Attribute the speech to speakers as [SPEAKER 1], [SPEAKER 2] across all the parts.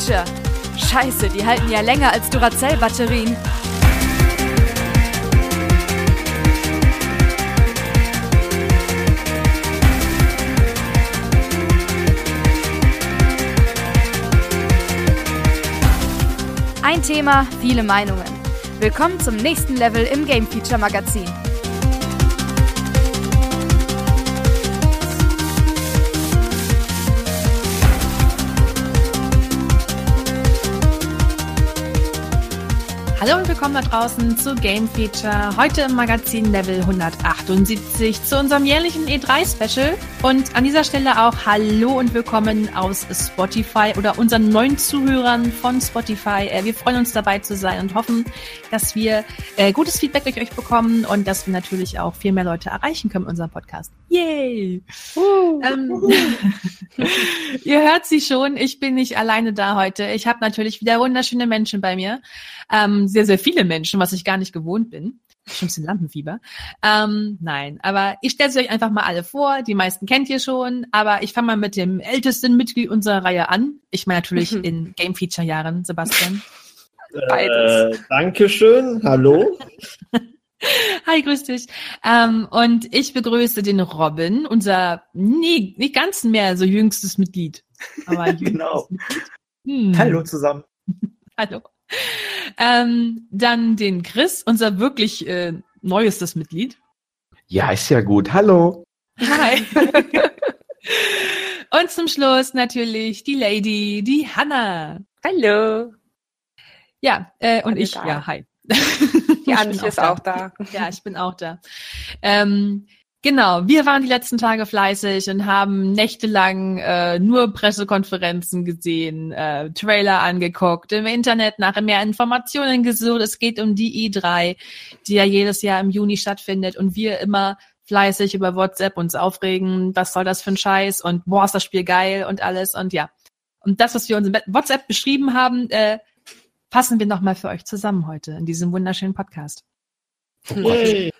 [SPEAKER 1] Feature. Scheiße, die halten ja länger als Duracell-Batterien. Ein Thema, viele Meinungen. Willkommen zum nächsten Level im Game Feature Magazin.
[SPEAKER 2] Hallo und willkommen da draußen zu Game Feature, heute im Magazin Level 178 zu unserem jährlichen E3-Special. Und an dieser Stelle auch Hallo und willkommen aus Spotify oder unseren neuen Zuhörern von Spotify. Wir freuen uns dabei zu sein und hoffen, dass wir gutes Feedback durch euch bekommen und dass wir natürlich auch viel mehr Leute erreichen können mit unserem Podcast. Yay! Ihr hört sie schon, ich bin nicht alleine da heute. Ich habe natürlich wieder wunderschöne Menschen bei mir. Sehr, sehr viele Menschen, was ich gar nicht gewohnt bin. Schon ein bisschen Lampenfieber. Nein, aber ich stelle sie euch einfach mal alle vor. Die meisten kennt ihr schon, aber ich fange mal mit dem ältesten Mitglied unserer Reihe an. Ich meine natürlich in Game Feature Jahren, Sebastian.
[SPEAKER 3] Beides. Dankeschön, hallo.
[SPEAKER 2] Hi, grüß dich. Und ich begrüße den Robin, unser nicht ganz mehr so jüngstes Mitglied. Aber
[SPEAKER 3] Genau. Hallo zusammen.
[SPEAKER 2] Hallo. Dann den Chris, unser wirklich neuestes Mitglied.
[SPEAKER 4] Ja, ist ja gut. Hallo.
[SPEAKER 2] Hi. Und zum Schluss natürlich die Lady, die Hannah.
[SPEAKER 5] Hallo.
[SPEAKER 2] Ja, und
[SPEAKER 5] Alle
[SPEAKER 2] ich,
[SPEAKER 5] da.
[SPEAKER 2] ja, hi.
[SPEAKER 5] Die Antje ist auch da.
[SPEAKER 2] Ja, ich bin auch da. Genau, wir waren die letzten Tage fleißig und haben nächtelang nur Pressekonferenzen gesehen, Trailer angeguckt, im Internet nach mehr Informationen gesucht. Es geht um die E3, die ja jedes Jahr im Juni stattfindet und wir immer fleißig über WhatsApp uns aufregen, was soll das für ein Scheiß und boah, ist das Spiel geil und alles und ja. Und das, was wir uns in WhatsApp beschrieben haben, fassen wir nochmal für euch zusammen heute in diesem wunderschönen Podcast.
[SPEAKER 3] Yay.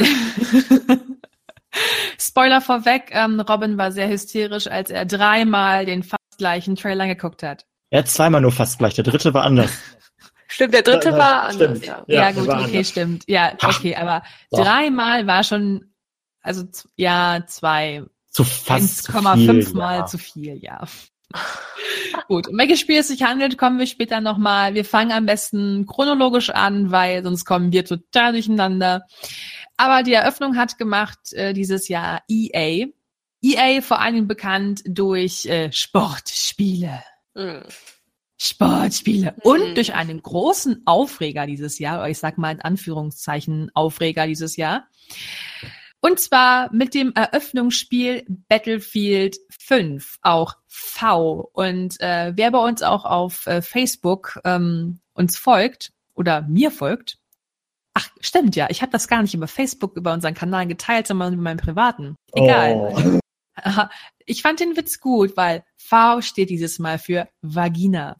[SPEAKER 2] Spoiler vorweg, Robin war sehr hysterisch, als er 3-mal den fast gleichen Trailer geguckt hat.
[SPEAKER 3] Er hat zweimal nur fast gleich, der dritte war anders.
[SPEAKER 5] Stimmt, der dritte war anders.
[SPEAKER 3] Stimmt.
[SPEAKER 5] Ja.
[SPEAKER 2] Ja,
[SPEAKER 3] der
[SPEAKER 2] gut,
[SPEAKER 3] war
[SPEAKER 2] okay,
[SPEAKER 3] anders.
[SPEAKER 2] stimmt. Ja, okay, aber
[SPEAKER 3] So.
[SPEAKER 2] 3-mal war schon, also ja, 2,
[SPEAKER 3] Zu fast
[SPEAKER 2] 1,5 Mal
[SPEAKER 3] ja.
[SPEAKER 2] zu viel, ja. Gut, um welches Spiel es sich handelt, kommen wir später nochmal. Wir fangen am besten chronologisch an, weil sonst kommen wir total durcheinander. Aber die Eröffnung hat gemacht dieses Jahr EA. EA vor allem bekannt durch Sportspiele. Sportspiele. Und durch einen großen Aufreger dieses Jahr, oder ich sag mal in Anführungszeichen Aufreger dieses Jahr. Und zwar mit dem Eröffnungsspiel Battlefield 5, auch V. Und wer bei uns auch auf Facebook uns folgt oder mir folgt, ach, stimmt ja, ich habe das gar nicht über Facebook, über unseren Kanal geteilt, sondern über meinen privaten. Egal.
[SPEAKER 3] Oh.
[SPEAKER 2] Ich fand den Witz gut, weil V steht dieses Mal für Vagina.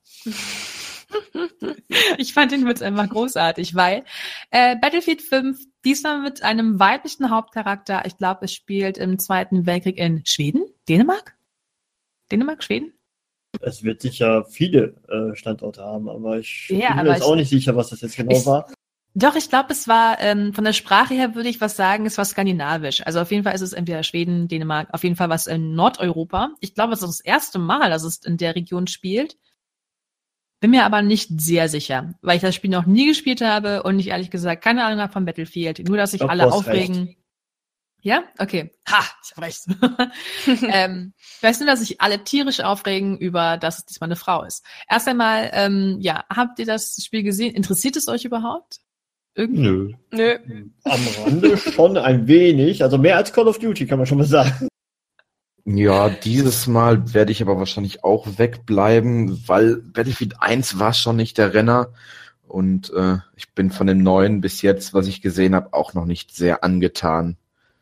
[SPEAKER 2] Ich fand den Witz einfach großartig, weil Battlefield 5 diesmal mit einem weiblichen Hauptcharakter, ich glaube, es spielt im Zweiten Weltkrieg in Schweden? Dänemark? Schweden?
[SPEAKER 3] Es wird sicher viele Standorte haben, aber ich
[SPEAKER 2] Ja,
[SPEAKER 3] bin
[SPEAKER 2] aber
[SPEAKER 3] mir jetzt auch nicht sicher, was das jetzt genau war.
[SPEAKER 2] Doch, ich glaube, es war, von der Sprache her würde ich was sagen, es war skandinavisch. Also auf jeden Fall ist es entweder Schweden, Dänemark, auf jeden Fall was in Nordeuropa. Ich glaube, es ist das erste Mal, dass es in der Region spielt. Bin mir aber nicht sehr sicher, weil ich das Spiel noch nie gespielt habe und ich ehrlich gesagt keine Ahnung habe von Battlefield. Nur, dass sich
[SPEAKER 3] Doch,
[SPEAKER 2] alle
[SPEAKER 3] du hast
[SPEAKER 2] aufregen.
[SPEAKER 3] recht.
[SPEAKER 2] Ja? Okay. Ha, ich habe recht. Ich weiß nur, dass sich alle tierisch aufregen über, dass es diesmal eine Frau ist. Erst einmal, ja, habt ihr das Spiel gesehen? Interessiert es euch überhaupt? Irgendwie?
[SPEAKER 3] Nö.
[SPEAKER 5] Nö.
[SPEAKER 3] Am Rande schon ein wenig, also mehr als Call of Duty, kann man schon mal sagen.
[SPEAKER 4] Ja, dieses Mal werde ich aber wahrscheinlich auch wegbleiben, weil Battlefield 1 war schon nicht der Renner und ich bin von dem neuen bis jetzt, was ich gesehen habe, auch noch nicht sehr angetan.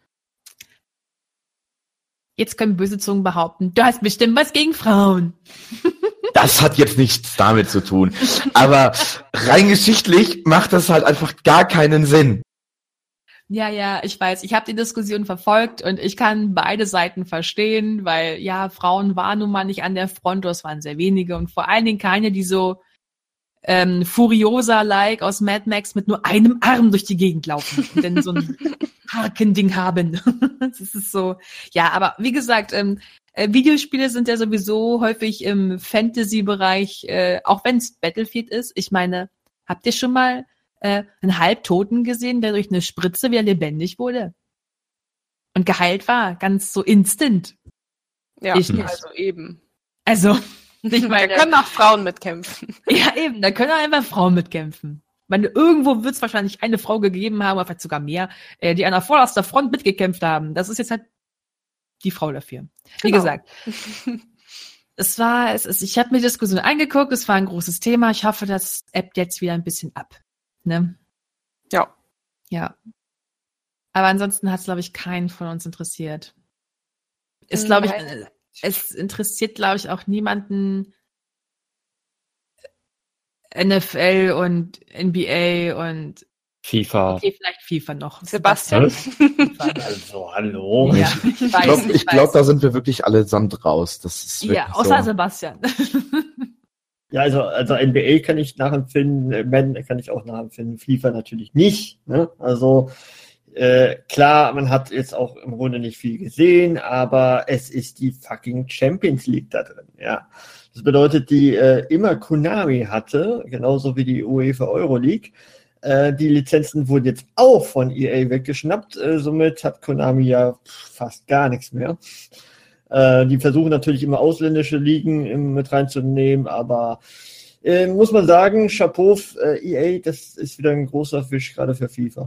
[SPEAKER 2] Jetzt können böse Zungen behaupten, du hast bestimmt was gegen Frauen.
[SPEAKER 4] Das hat jetzt nichts damit zu tun. Aber rein geschichtlich macht das halt einfach gar keinen Sinn.
[SPEAKER 2] Ja, ich weiß. Ich habe die Diskussion verfolgt und ich kann beide Seiten verstehen, weil ja, Frauen waren nun mal nicht an der Front, das waren sehr wenige und vor allen Dingen keine, die so Furiosa-like aus Mad Max mit nur einem Arm durch die Gegend laufen und dann so ein Hakending haben. Das ist so, ja, aber wie gesagt, Videospiele sind ja sowieso häufig im Fantasy-Bereich, auch wenn es Battlefield ist. Ich meine, habt ihr schon mal einen Halbtoten gesehen, der durch eine Spritze wieder lebendig wurde? Und geheilt war, ganz so instant.
[SPEAKER 5] Ja,
[SPEAKER 2] Ich nicht.
[SPEAKER 5] also eben.
[SPEAKER 2] Also, ich meine,
[SPEAKER 5] Da können auch Frauen mitkämpfen.
[SPEAKER 2] ja eben, da können auch einfach Frauen mitkämpfen. Ich meine, irgendwo wird es wahrscheinlich eine Frau gegeben haben, oder vielleicht sogar mehr, die an der vorderster Front mitgekämpft haben. Das ist jetzt halt die Frau dafür. Wie
[SPEAKER 5] Genau.
[SPEAKER 2] gesagt, ich habe mir die Diskussion angeguckt, es war ein großes Thema. Ich hoffe, das ebbt jetzt wieder ein bisschen ab. Ne?
[SPEAKER 5] Ja.
[SPEAKER 2] Ja. Aber ansonsten hat es, glaube ich, keinen von uns interessiert. Ist, glaube ich, es interessiert, glaube ich, auch niemanden NFL und NBA und
[SPEAKER 6] FIFA.
[SPEAKER 2] okay, vielleicht FIFA noch.
[SPEAKER 5] Sebastian.
[SPEAKER 3] Also, hallo.
[SPEAKER 2] Ja,
[SPEAKER 4] Ich glaube, da sind wir wirklich allesamt raus. Das ist
[SPEAKER 2] ja,
[SPEAKER 4] wirklich
[SPEAKER 2] außer
[SPEAKER 4] so.
[SPEAKER 2] Sebastian.
[SPEAKER 3] Ja, also NBA kann ich nachempfinden, Madden kann ich auch nachempfinden, FIFA natürlich nicht. Ne? Also klar, man hat jetzt auch im Grunde nicht viel gesehen, aber es ist die fucking Champions League da drin. Ja, das bedeutet, die immer Konami hatte, genauso wie die UEFA Euroleague. Die Lizenzen wurden jetzt auch von EA weggeschnappt. Somit hat Konami ja fast gar nichts mehr. Die versuchen natürlich immer ausländische Ligen mit reinzunehmen, aber muss man sagen, Chapeau, EA, das ist wieder ein großer Fisch, gerade für FIFA.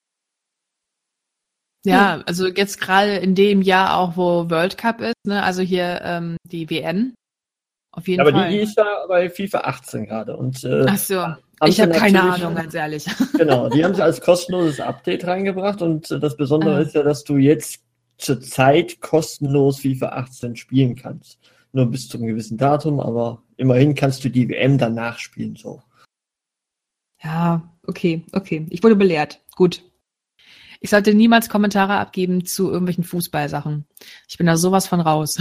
[SPEAKER 2] Ja, also jetzt gerade in dem Jahr auch, wo World Cup ist, ne? Also hier die WM. Auf jeden
[SPEAKER 3] Aber
[SPEAKER 2] Fall.
[SPEAKER 3] die ist da bei FIFA 18 gerade. Und,
[SPEAKER 2] Ach so, ich habe keine Ahnung, ganz ehrlich.
[SPEAKER 3] Genau, die haben sie als kostenloses Update reingebracht und das Besondere ist ja, dass du jetzt zurzeit kostenlos FIFA 18 spielen kannst. Nur bis zu einem gewissen Datum, aber immerhin kannst du die WM danach spielen, so.
[SPEAKER 2] Ja, okay. Ich wurde belehrt. Gut. Ich sollte niemals Kommentare abgeben zu irgendwelchen Fußballsachen. Ich bin da sowas von raus.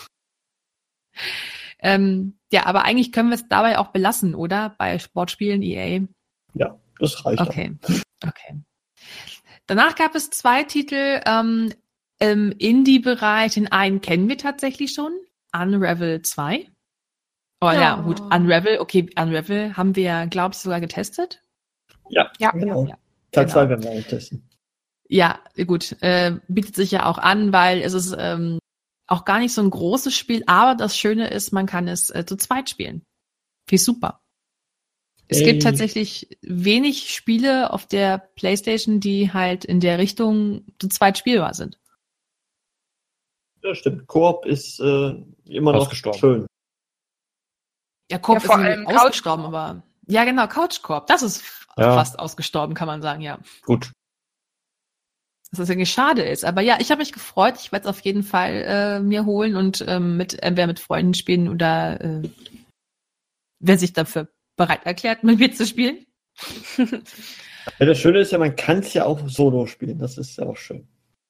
[SPEAKER 2] Ja, aber eigentlich können wir es dabei auch belassen, oder? Bei Sportspielen EA.
[SPEAKER 3] Ja, das reicht.
[SPEAKER 2] Okay. Danach gab es 2 Titel im Indie-Bereich. Den einen kennen wir tatsächlich schon. Unravel 2. Oh ja, gut. Unravel haben wir, glaube ich, sogar getestet.
[SPEAKER 3] Ja,
[SPEAKER 5] Ja.
[SPEAKER 3] genau.
[SPEAKER 2] Ja,
[SPEAKER 3] Teil
[SPEAKER 2] genau.
[SPEAKER 3] 2 werden wir auch testen.
[SPEAKER 2] Ja, gut. Bietet sich ja auch an, weil es ist auch gar nicht so ein großes Spiel, aber das Schöne ist, man kann es zu zweit spielen. Wie super. Es gibt tatsächlich wenig Spiele auf der PlayStation, die halt in der Richtung zu zweit spielbar sind.
[SPEAKER 3] Ja, stimmt. Koop ist immer noch
[SPEAKER 6] Ausgestorben.
[SPEAKER 3] schön.
[SPEAKER 2] Ja, Koop
[SPEAKER 5] Ja, vor
[SPEAKER 2] ist
[SPEAKER 5] allem
[SPEAKER 2] irgendwie ausgestorben, aber ja, genau, Couch Koop, das ist
[SPEAKER 6] Ja.
[SPEAKER 2] fast ausgestorben, kann man sagen, ja.
[SPEAKER 6] Gut.
[SPEAKER 2] Dass das irgendwie schade ist. Aber ja, ich habe mich gefreut. Ich werde es auf jeden Fall mir holen und entweder mit Freunden spielen oder wer sich dafür bereit erklärt, mit mir zu spielen.
[SPEAKER 3] Ja, das Schöne ist ja, man kann es ja auch solo spielen. Das ist ja auch schön.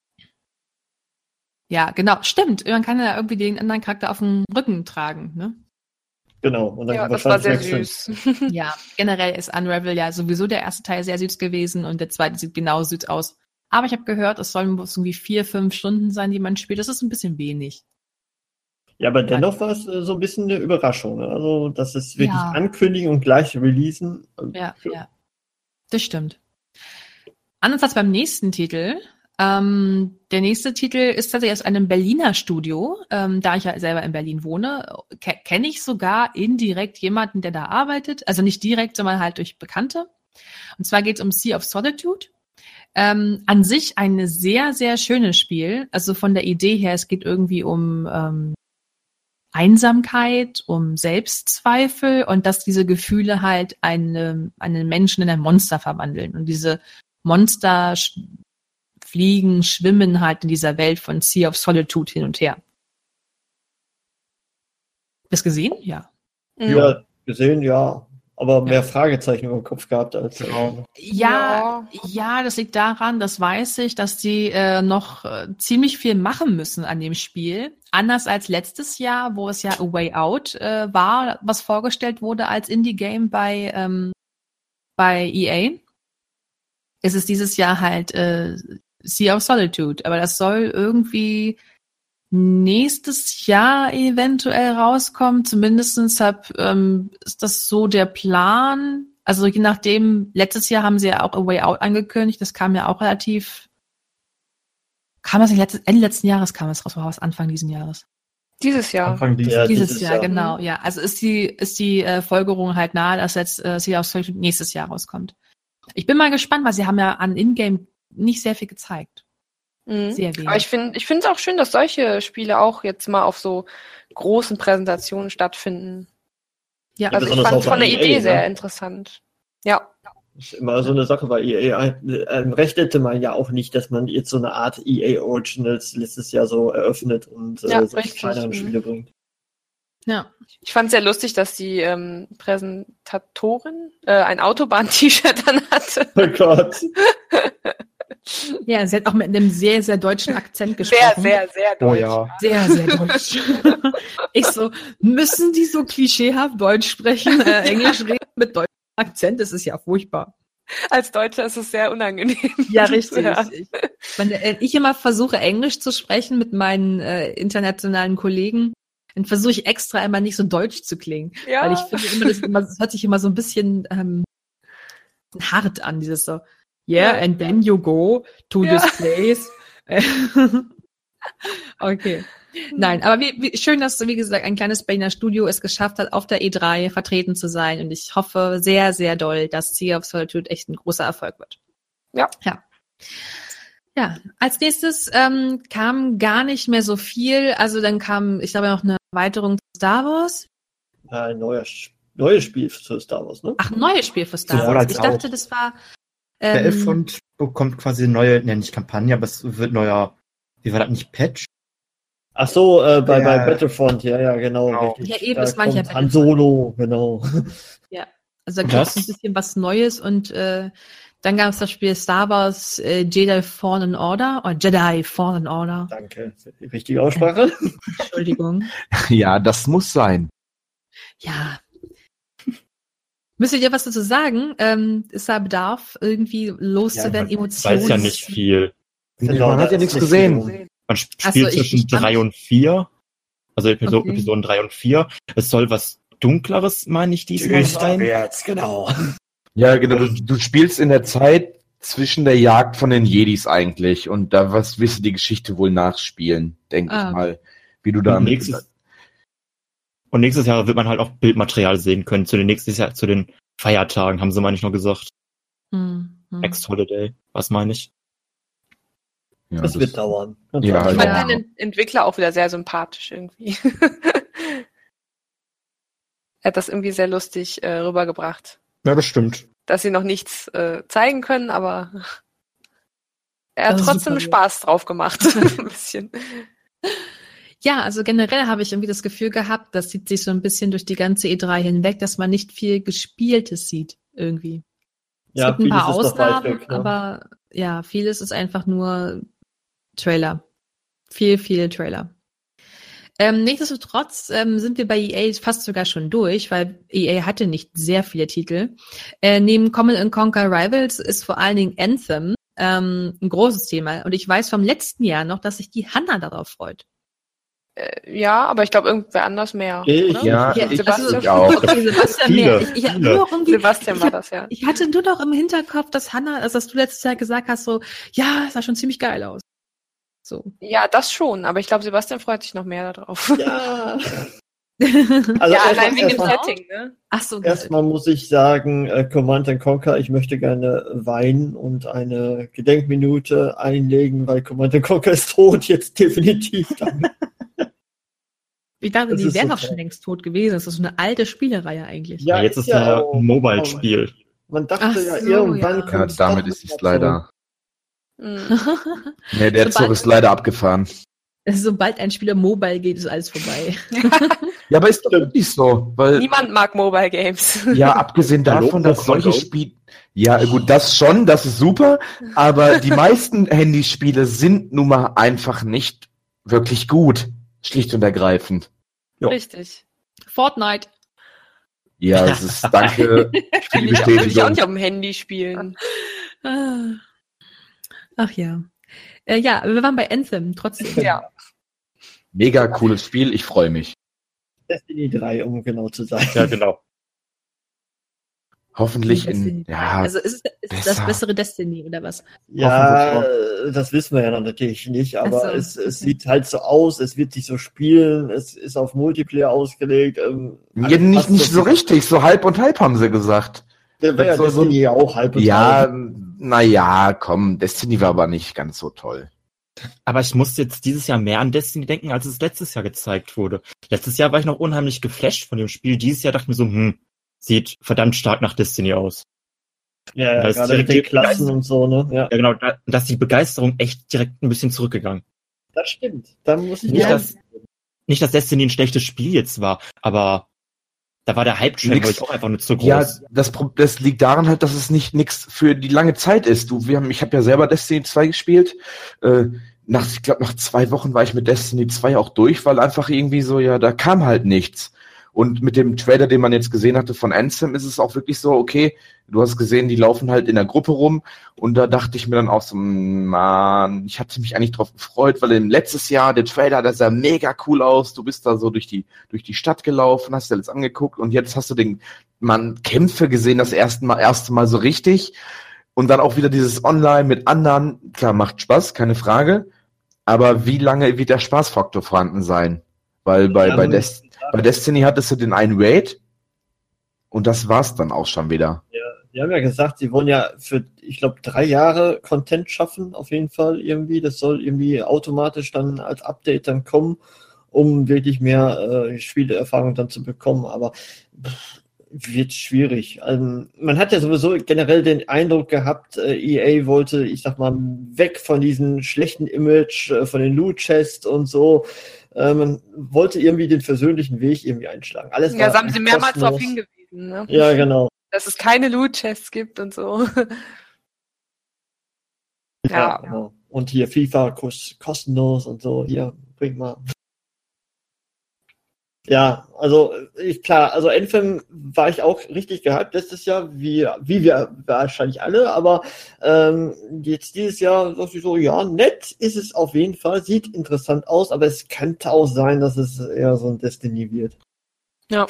[SPEAKER 2] Ja, genau, stimmt. Man kann ja irgendwie den anderen Charakter auf dem Rücken tragen, ne?
[SPEAKER 3] Genau. Und dann
[SPEAKER 5] Ja, das war sehr
[SPEAKER 3] wahrscheinlich wechseln.
[SPEAKER 5] süß.
[SPEAKER 2] Ja, generell ist Unravel ja sowieso der erste Teil sehr süß gewesen und der zweite sieht genau süß aus. Aber ich habe gehört, es sollen irgendwie 4-5 Stunden sein, die man spielt. Das ist ein bisschen wenig.
[SPEAKER 3] Ja, aber dennoch war es so ein bisschen eine Überraschung. Ne? Also, dass es wirklich
[SPEAKER 2] Ja.
[SPEAKER 3] ankündigen und gleich releasen.
[SPEAKER 2] Ja. Das stimmt. Anders als beim nächsten Titel. Der nächste Titel ist tatsächlich aus einem Berliner Studio. Da ich ja selber in Berlin wohne, kenne ich sogar indirekt jemanden, der da arbeitet. Also nicht direkt, sondern halt durch Bekannte. Und zwar geht es um Sea of Solitude. An sich ein sehr, sehr schönes Spiel. Also von der Idee her, es geht irgendwie um Einsamkeit, um Selbstzweifel und dass diese Gefühle halt einen Menschen in ein Monster verwandeln. Und diese Monster fliegen, schwimmen halt in dieser Welt von Sea of Solitude hin und her. Das gesehen? Ja.
[SPEAKER 3] Ja, gesehen, ja. aber mehr Fragezeichen über den Kopf gehabt als.
[SPEAKER 6] Genau.
[SPEAKER 2] Ja, das liegt daran, das weiß ich, dass die noch ziemlich viel machen müssen an dem Spiel. Anders als letztes Jahr, wo es ja A Way Out war, was vorgestellt wurde als Indie-Game bei EA. Ist es dieses Jahr halt Sea of Solitude. Aber das soll irgendwie nächstes Jahr eventuell rauskommen. Zumindestens ist das so der Plan. Also je nachdem, letztes Jahr haben sie ja auch A Way Out angekündigt. Das kam ja auch kam das nicht Ende letzten Jahres kam es raus, Anfang diesen Jahres.
[SPEAKER 5] Dieses Jahr.
[SPEAKER 6] Anfang
[SPEAKER 2] Dieses Jahr, genau, ja. Also ist die Folgerung halt nahe, dass jetzt Sea of Solitude nächstes Jahr rauskommt. Ich bin mal gespannt, weil sie haben ja an Ingame nicht sehr viel gezeigt. Sehr wenig.
[SPEAKER 5] Aber ich finde es auch schön, dass solche Spiele auch jetzt mal auf so großen Präsentationen stattfinden.
[SPEAKER 2] Ja,
[SPEAKER 5] Also ich
[SPEAKER 3] besonders
[SPEAKER 5] fand
[SPEAKER 3] auch
[SPEAKER 5] es von
[SPEAKER 3] bei
[SPEAKER 5] der
[SPEAKER 3] EA,
[SPEAKER 5] Idee
[SPEAKER 3] ne?
[SPEAKER 5] sehr interessant. Ja.
[SPEAKER 3] Das ist immer so eine Sache bei EA. Rechnete man ja auch nicht, dass man jetzt so eine Art EA Originals letztes Jahr so eröffnet und
[SPEAKER 5] Ja,
[SPEAKER 3] so
[SPEAKER 5] richtig.
[SPEAKER 3] kleinere Spiele bringt.
[SPEAKER 2] ja.
[SPEAKER 5] Ich fand es sehr lustig, dass die Präsentatorin ein Autobahn-T-Shirt dann hatte.
[SPEAKER 3] Oh Gott.
[SPEAKER 2] Ja, sie hat auch mit einem sehr, sehr deutschen Akzent
[SPEAKER 5] Sehr,
[SPEAKER 2] gesprochen.
[SPEAKER 5] sehr, sehr
[SPEAKER 6] Oh
[SPEAKER 5] deutsch.
[SPEAKER 6] ja.
[SPEAKER 2] Sehr, sehr deutsch. Ich so, müssen die so klischeehaft Deutsch sprechen, Englisch reden mit deutschem Akzent? Das ist ja furchtbar.
[SPEAKER 5] Als Deutscher ist es sehr unangenehm.
[SPEAKER 2] Ja, richtig.
[SPEAKER 5] Ja.
[SPEAKER 2] Wenn ich immer versuche, Englisch zu sprechen mit meinen internationalen Kollegen, dann versuche ich extra immer nicht so deutsch zu klingen.
[SPEAKER 5] Ja.
[SPEAKER 2] Weil ich finde das hört sich immer so ein bisschen hart an, dieses so, yeah,
[SPEAKER 5] Ja.
[SPEAKER 2] and then you go to
[SPEAKER 5] Ja.
[SPEAKER 2] this place. Okay. Nein, aber schön, dass, wie gesagt, ein kleines Berliner Studio es geschafft hat, auf der E3 vertreten zu sein. Und ich hoffe sehr, sehr doll, dass Sea of Solitude echt ein großer Erfolg wird.
[SPEAKER 5] Ja.
[SPEAKER 2] Ja, als nächstes kam gar nicht mehr so viel. Also dann kam, ich glaube, noch eine Erweiterung zu Star Wars.
[SPEAKER 3] Ein neues Spiel für Star Wars, ne?
[SPEAKER 2] Ach, ein neues Spiel für Star
[SPEAKER 6] Sowohl
[SPEAKER 2] Wars.
[SPEAKER 6] als
[SPEAKER 2] Ich dachte,
[SPEAKER 6] auch.
[SPEAKER 2] das war...
[SPEAKER 6] Der Elfront bekommt quasi eine neue, nicht Kampagne, aber es wird neuer, wie war das, nicht Patch?
[SPEAKER 3] Ach so, bei
[SPEAKER 6] Ja.
[SPEAKER 3] Battlefront, ja, genau.
[SPEAKER 6] Genau.
[SPEAKER 3] Richtig.
[SPEAKER 2] Ja, eben,
[SPEAKER 3] Da
[SPEAKER 2] das meine ich ja,
[SPEAKER 3] kommt Han Solo, genau.
[SPEAKER 2] Also da gibt
[SPEAKER 6] Das-
[SPEAKER 2] es ein bisschen was Neues und dann gab es das Spiel Star Wars Jedi Fallen Order oder Jedi Fallen Order.
[SPEAKER 3] Danke für die richtige Aussprache.
[SPEAKER 2] Entschuldigung.
[SPEAKER 4] Ja, das muss sein.
[SPEAKER 2] Ja. Müsstet ihr was dazu sagen? Ist da Bedarf, irgendwie loszuwerden, Emotionen?
[SPEAKER 7] Weiß ja nicht viel.
[SPEAKER 3] Genau,
[SPEAKER 4] Man hat ja
[SPEAKER 3] da
[SPEAKER 4] nichts
[SPEAKER 3] ist
[SPEAKER 4] gesehen.
[SPEAKER 3] viel.
[SPEAKER 7] Man spielt
[SPEAKER 2] Ach so, ich
[SPEAKER 7] zwischen
[SPEAKER 2] fand-
[SPEAKER 7] 3 und 4. Also
[SPEAKER 2] Okay.
[SPEAKER 7] Episoden 3 und 4. Es soll was Dunkleres, meine ich, diesmal sein.
[SPEAKER 3] Jetzt, genau.
[SPEAKER 4] Ja, genau. Du spielst in der Zeit zwischen der Jagd von den Jedis eigentlich und da wirst du die Geschichte wohl nachspielen, denke
[SPEAKER 2] Ah.
[SPEAKER 4] ich mal. Wie du
[SPEAKER 7] Und
[SPEAKER 4] dann
[SPEAKER 7] nächstes Jahr wird man halt auch Bildmaterial sehen können. Zu den Feiertagen, haben sie, meine ich, noch gesagt. Next Holiday, was meine ich?
[SPEAKER 4] Ja,
[SPEAKER 3] Das wird dauern.
[SPEAKER 4] Ja,
[SPEAKER 5] Ich
[SPEAKER 4] genau.
[SPEAKER 5] fand den Entwickler auch wieder sehr sympathisch irgendwie. Er hat das irgendwie sehr lustig rübergebracht.
[SPEAKER 6] Ja, das stimmt.
[SPEAKER 5] Dass sie noch nichts zeigen können, aber er hat
[SPEAKER 2] Das ist
[SPEAKER 5] trotzdem
[SPEAKER 2] super.
[SPEAKER 5] Spaß drauf gemacht. Ein bisschen.
[SPEAKER 2] Ja, also generell habe ich irgendwie das Gefühl gehabt, das zieht sich so ein bisschen durch die ganze E3 hinweg, dass man nicht viel Gespieltes sieht irgendwie. Es
[SPEAKER 3] Ja,
[SPEAKER 2] gibt ein paar
[SPEAKER 3] vieles ist noch weit
[SPEAKER 2] Ausnahmen,
[SPEAKER 3] weg, ne?
[SPEAKER 2] aber ja, vieles ist einfach nur Trailer. Viel Trailer. Nichtsdestotrotz sind wir bei EA fast sogar schon durch, weil EA hatte nicht sehr viele Titel. Neben Command & Conquer Rivals ist vor allen Dingen Anthem ein großes Thema. Und ich weiß vom letzten Jahr noch, dass sich die Hanna darauf freut.
[SPEAKER 5] Ja, aber ich glaube, irgendwer anders mehr.
[SPEAKER 3] Ich-
[SPEAKER 5] oder?
[SPEAKER 4] Ja,
[SPEAKER 5] Ja,
[SPEAKER 4] ich
[SPEAKER 5] Sebastian.
[SPEAKER 4] auch.
[SPEAKER 2] Okay, Sebastian
[SPEAKER 7] Viele,
[SPEAKER 2] mehr. Ich
[SPEAKER 7] viele.
[SPEAKER 2] nur irgendwie,
[SPEAKER 5] Sebastian war das, ja.
[SPEAKER 2] Ich hatte nur noch im Hinterkopf, dass Hanna, also dass du letztes Jahr gesagt hast, so, ja, es sah schon ziemlich geil aus. So.
[SPEAKER 5] Ja, das schon, aber ich glaube, Sebastian freut sich noch mehr darauf.
[SPEAKER 3] Ja. Also
[SPEAKER 5] ja, allein wegen dem
[SPEAKER 2] erstmal-
[SPEAKER 5] Setting, ne?
[SPEAKER 2] Ach so, gut.
[SPEAKER 3] Erstmal muss ich sagen, Command & Conquer, ich möchte gerne weinen und eine Gedenkminute einlegen, weil Command & Conquer ist tot, jetzt definitiv. Damit.
[SPEAKER 2] Ich dachte,
[SPEAKER 3] Das
[SPEAKER 2] die
[SPEAKER 3] ist
[SPEAKER 2] wären
[SPEAKER 3] so
[SPEAKER 2] doch schon
[SPEAKER 3] toll.
[SPEAKER 2] längst tot gewesen. Das ist so eine alte Spielereihe eigentlich.
[SPEAKER 3] Ja,
[SPEAKER 7] Jetzt ist
[SPEAKER 3] ja
[SPEAKER 7] ja
[SPEAKER 3] auch.
[SPEAKER 7] ein Mobile-Spiel.
[SPEAKER 3] Man dachte
[SPEAKER 2] Ach
[SPEAKER 3] ja,
[SPEAKER 2] so,
[SPEAKER 3] irgendwann
[SPEAKER 2] ja.
[SPEAKER 4] Ja,
[SPEAKER 3] kommt
[SPEAKER 4] damit ist es leider.
[SPEAKER 5] Mhm.
[SPEAKER 4] Nee, der
[SPEAKER 2] Sobald-
[SPEAKER 4] Zug ist leider abgefahren.
[SPEAKER 2] Sobald ein Spieler mobile geht, ist alles vorbei.
[SPEAKER 4] Ja, aber ist doch wirklich so, weil
[SPEAKER 5] Niemand mag Mobile Games.
[SPEAKER 4] ja, abgesehen davon, dass solche Spiele, ja gut, das schon, das ist super, aber die meisten Handyspiele sind nun mal einfach nicht wirklich gut, schlicht und ergreifend.
[SPEAKER 7] Jo.
[SPEAKER 5] Richtig.
[SPEAKER 2] Fortnite.
[SPEAKER 4] Ja, es ist, danke für die
[SPEAKER 5] Will ich auch
[SPEAKER 4] Bestätigung.
[SPEAKER 5] nicht auf dem Handy spielen.
[SPEAKER 2] Ach ja. Ja, wir waren bei Anthem, trotzdem.
[SPEAKER 5] Ja.
[SPEAKER 4] Mega cooles Spiel, ich freue mich.
[SPEAKER 3] Destiny 3, um genau zu sein.
[SPEAKER 7] Ja, genau.
[SPEAKER 4] Hoffentlich
[SPEAKER 2] Destiny.
[SPEAKER 4] ja,
[SPEAKER 2] Also ist das
[SPEAKER 4] besser.
[SPEAKER 2] bessere Destiny oder was?
[SPEAKER 3] Ja, das wissen wir ja natürlich nicht, aber
[SPEAKER 2] Ach so,
[SPEAKER 3] es
[SPEAKER 2] okay.
[SPEAKER 3] sieht halt so aus, es wird sich so spielen, es ist auf Multiplayer ausgelegt.
[SPEAKER 4] ja,
[SPEAKER 3] alles
[SPEAKER 4] nicht
[SPEAKER 3] passt
[SPEAKER 4] so richtig, so halb und halb haben sie gesagt.
[SPEAKER 3] Der wäre ja
[SPEAKER 4] so- so-
[SPEAKER 3] Destiny ja auch halb und
[SPEAKER 4] Ja,
[SPEAKER 3] halb.
[SPEAKER 4] naja, komm, Destiny war aber nicht ganz so toll.
[SPEAKER 7] Aber ich muss jetzt dieses Jahr mehr an Destiny denken, als es letztes Jahr gezeigt wurde. Letztes Jahr war ich noch unheimlich geflasht von dem Spiel. Dieses Jahr dachte ich mir so, sieht verdammt stark nach Destiny aus.
[SPEAKER 3] Ja,
[SPEAKER 7] Da ist
[SPEAKER 3] gerade mit
[SPEAKER 7] direkt
[SPEAKER 3] den
[SPEAKER 7] die
[SPEAKER 3] Klassen und so, ne? Ja,
[SPEAKER 7] Ja, genau, da ist die Begeisterung echt direkt ein bisschen zurückgegangen.
[SPEAKER 3] das stimmt. Da muss ich
[SPEAKER 7] Nicht,
[SPEAKER 3] ja,
[SPEAKER 7] nicht, dass Destiny ein schlechtes Spiel jetzt war, aber da war der Hype-Train,
[SPEAKER 4] Nix.
[SPEAKER 7] glaube ich, auch einfach nur zu groß.
[SPEAKER 4] Ja, das liegt daran halt, dass es nix für die lange Zeit ist. Ich habe ja selber Destiny 2 gespielt. Ich glaube, nach 2 Wochen war ich mit Destiny 2 auch durch, weil einfach irgendwie so, ja, da kam halt nichts. Und mit dem Trailer, den man jetzt gesehen hatte von Anthem, ist es auch wirklich so, okay, du hast gesehen, die laufen halt in der Gruppe rum und da dachte ich mir dann auch so, man, ich hatte mich eigentlich drauf gefreut, weil im letztes Jahr der Trailer, der sah mega cool aus, du bist da so durch die Stadt gelaufen, hast dir alles angeguckt und jetzt hast du Kämpfe gesehen, das erste Mal so richtig und dann auch wieder dieses Online mit anderen, klar, macht Spaß, keine Frage, aber wie lange wird der Spaßfaktor vorhanden sein? Weil bei Destiny hattest du den einen Raid und das war's dann auch schon wieder.
[SPEAKER 3] die haben ja gesagt, sie wollen ja für, ich glaube, 3 Jahre Content schaffen, auf jeden Fall irgendwie. Das soll irgendwie automatisch dann als Update dann kommen, um wirklich mehr Spielerfahrung dann zu bekommen. Aber wird schwierig. Also, man hat ja sowieso generell den Eindruck gehabt, EA wollte, ich sag mal, weg von diesem schlechten Image, von den Loot-Chests und so. Man wollte irgendwie den versöhnlichen Weg irgendwie einschlagen. Alles
[SPEAKER 5] Ja,
[SPEAKER 3] war
[SPEAKER 5] das haben sie mehrmals
[SPEAKER 3] kostenlos.
[SPEAKER 5] darauf hingewiesen, ne?
[SPEAKER 3] Ja, genau.
[SPEAKER 5] Dass es keine Loot-Chests gibt und so. Ja.
[SPEAKER 3] Genau. Und hier FIFA kostenlos und so. Hier, bringt mal. Ja, also also Anthem war ich auch richtig gehypt letztes Jahr, wie wir wahrscheinlich alle, aber jetzt dieses Jahr dachte ich so, ja, nett ist es auf jeden Fall, sieht interessant aus, aber es könnte auch sein, dass es eher so ein Destiny wird.
[SPEAKER 5] Ja.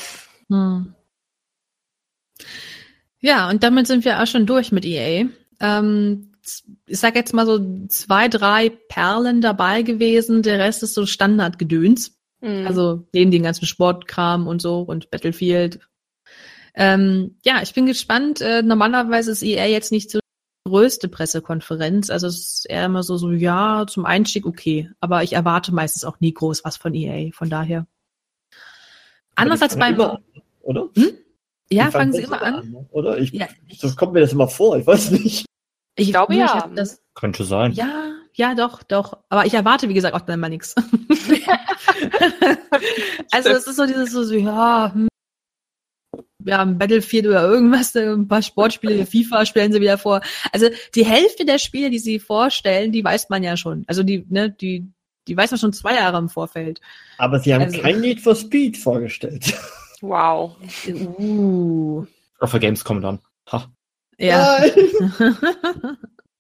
[SPEAKER 2] Ja, und damit sind wir auch schon durch mit EA. Ich sag jetzt mal so 2, 3 Perlen dabei gewesen, der Rest ist so Standardgedöns.
[SPEAKER 5] Mhm.
[SPEAKER 2] Also neben den ganzen Sportkram und so und Battlefield. Ja, ich bin gespannt. Normalerweise ist EA jetzt nicht so die größte Pressekonferenz. Also es ist eher immer so, ja, zum Einstieg okay. Aber ich erwarte meistens auch nie groß was von EA. Von daher. Anders als beim...
[SPEAKER 3] Immer, oder?
[SPEAKER 2] Ja,
[SPEAKER 3] Die
[SPEAKER 2] fangen sie
[SPEAKER 3] besser
[SPEAKER 2] immer an.
[SPEAKER 3] Ne? Oder?
[SPEAKER 2] Ja,
[SPEAKER 3] So kommt mir das immer vor, ich weiß nicht.
[SPEAKER 2] ich
[SPEAKER 5] glaube,
[SPEAKER 2] nur,
[SPEAKER 5] ja.
[SPEAKER 2] hab das,
[SPEAKER 7] Könnte sein.
[SPEAKER 2] ja, doch. Aber ich erwarte, wie gesagt, auch dann mal nichts. Also es ist so dieses so, ja, ein Battlefield oder irgendwas, ein paar Sportspiele, FIFA stellen sie wieder vor. Also die Hälfte der Spiele, die sie vorstellen, die weiß man ja schon. Also die weiß man schon 2 Jahre im Vorfeld.
[SPEAKER 3] Aber sie haben
[SPEAKER 2] Also-
[SPEAKER 3] kein Need for Speed vorgestellt.
[SPEAKER 5] Wow.
[SPEAKER 7] Auf der Gamescom dann. Ha.
[SPEAKER 2] Ja.
[SPEAKER 3] Nein.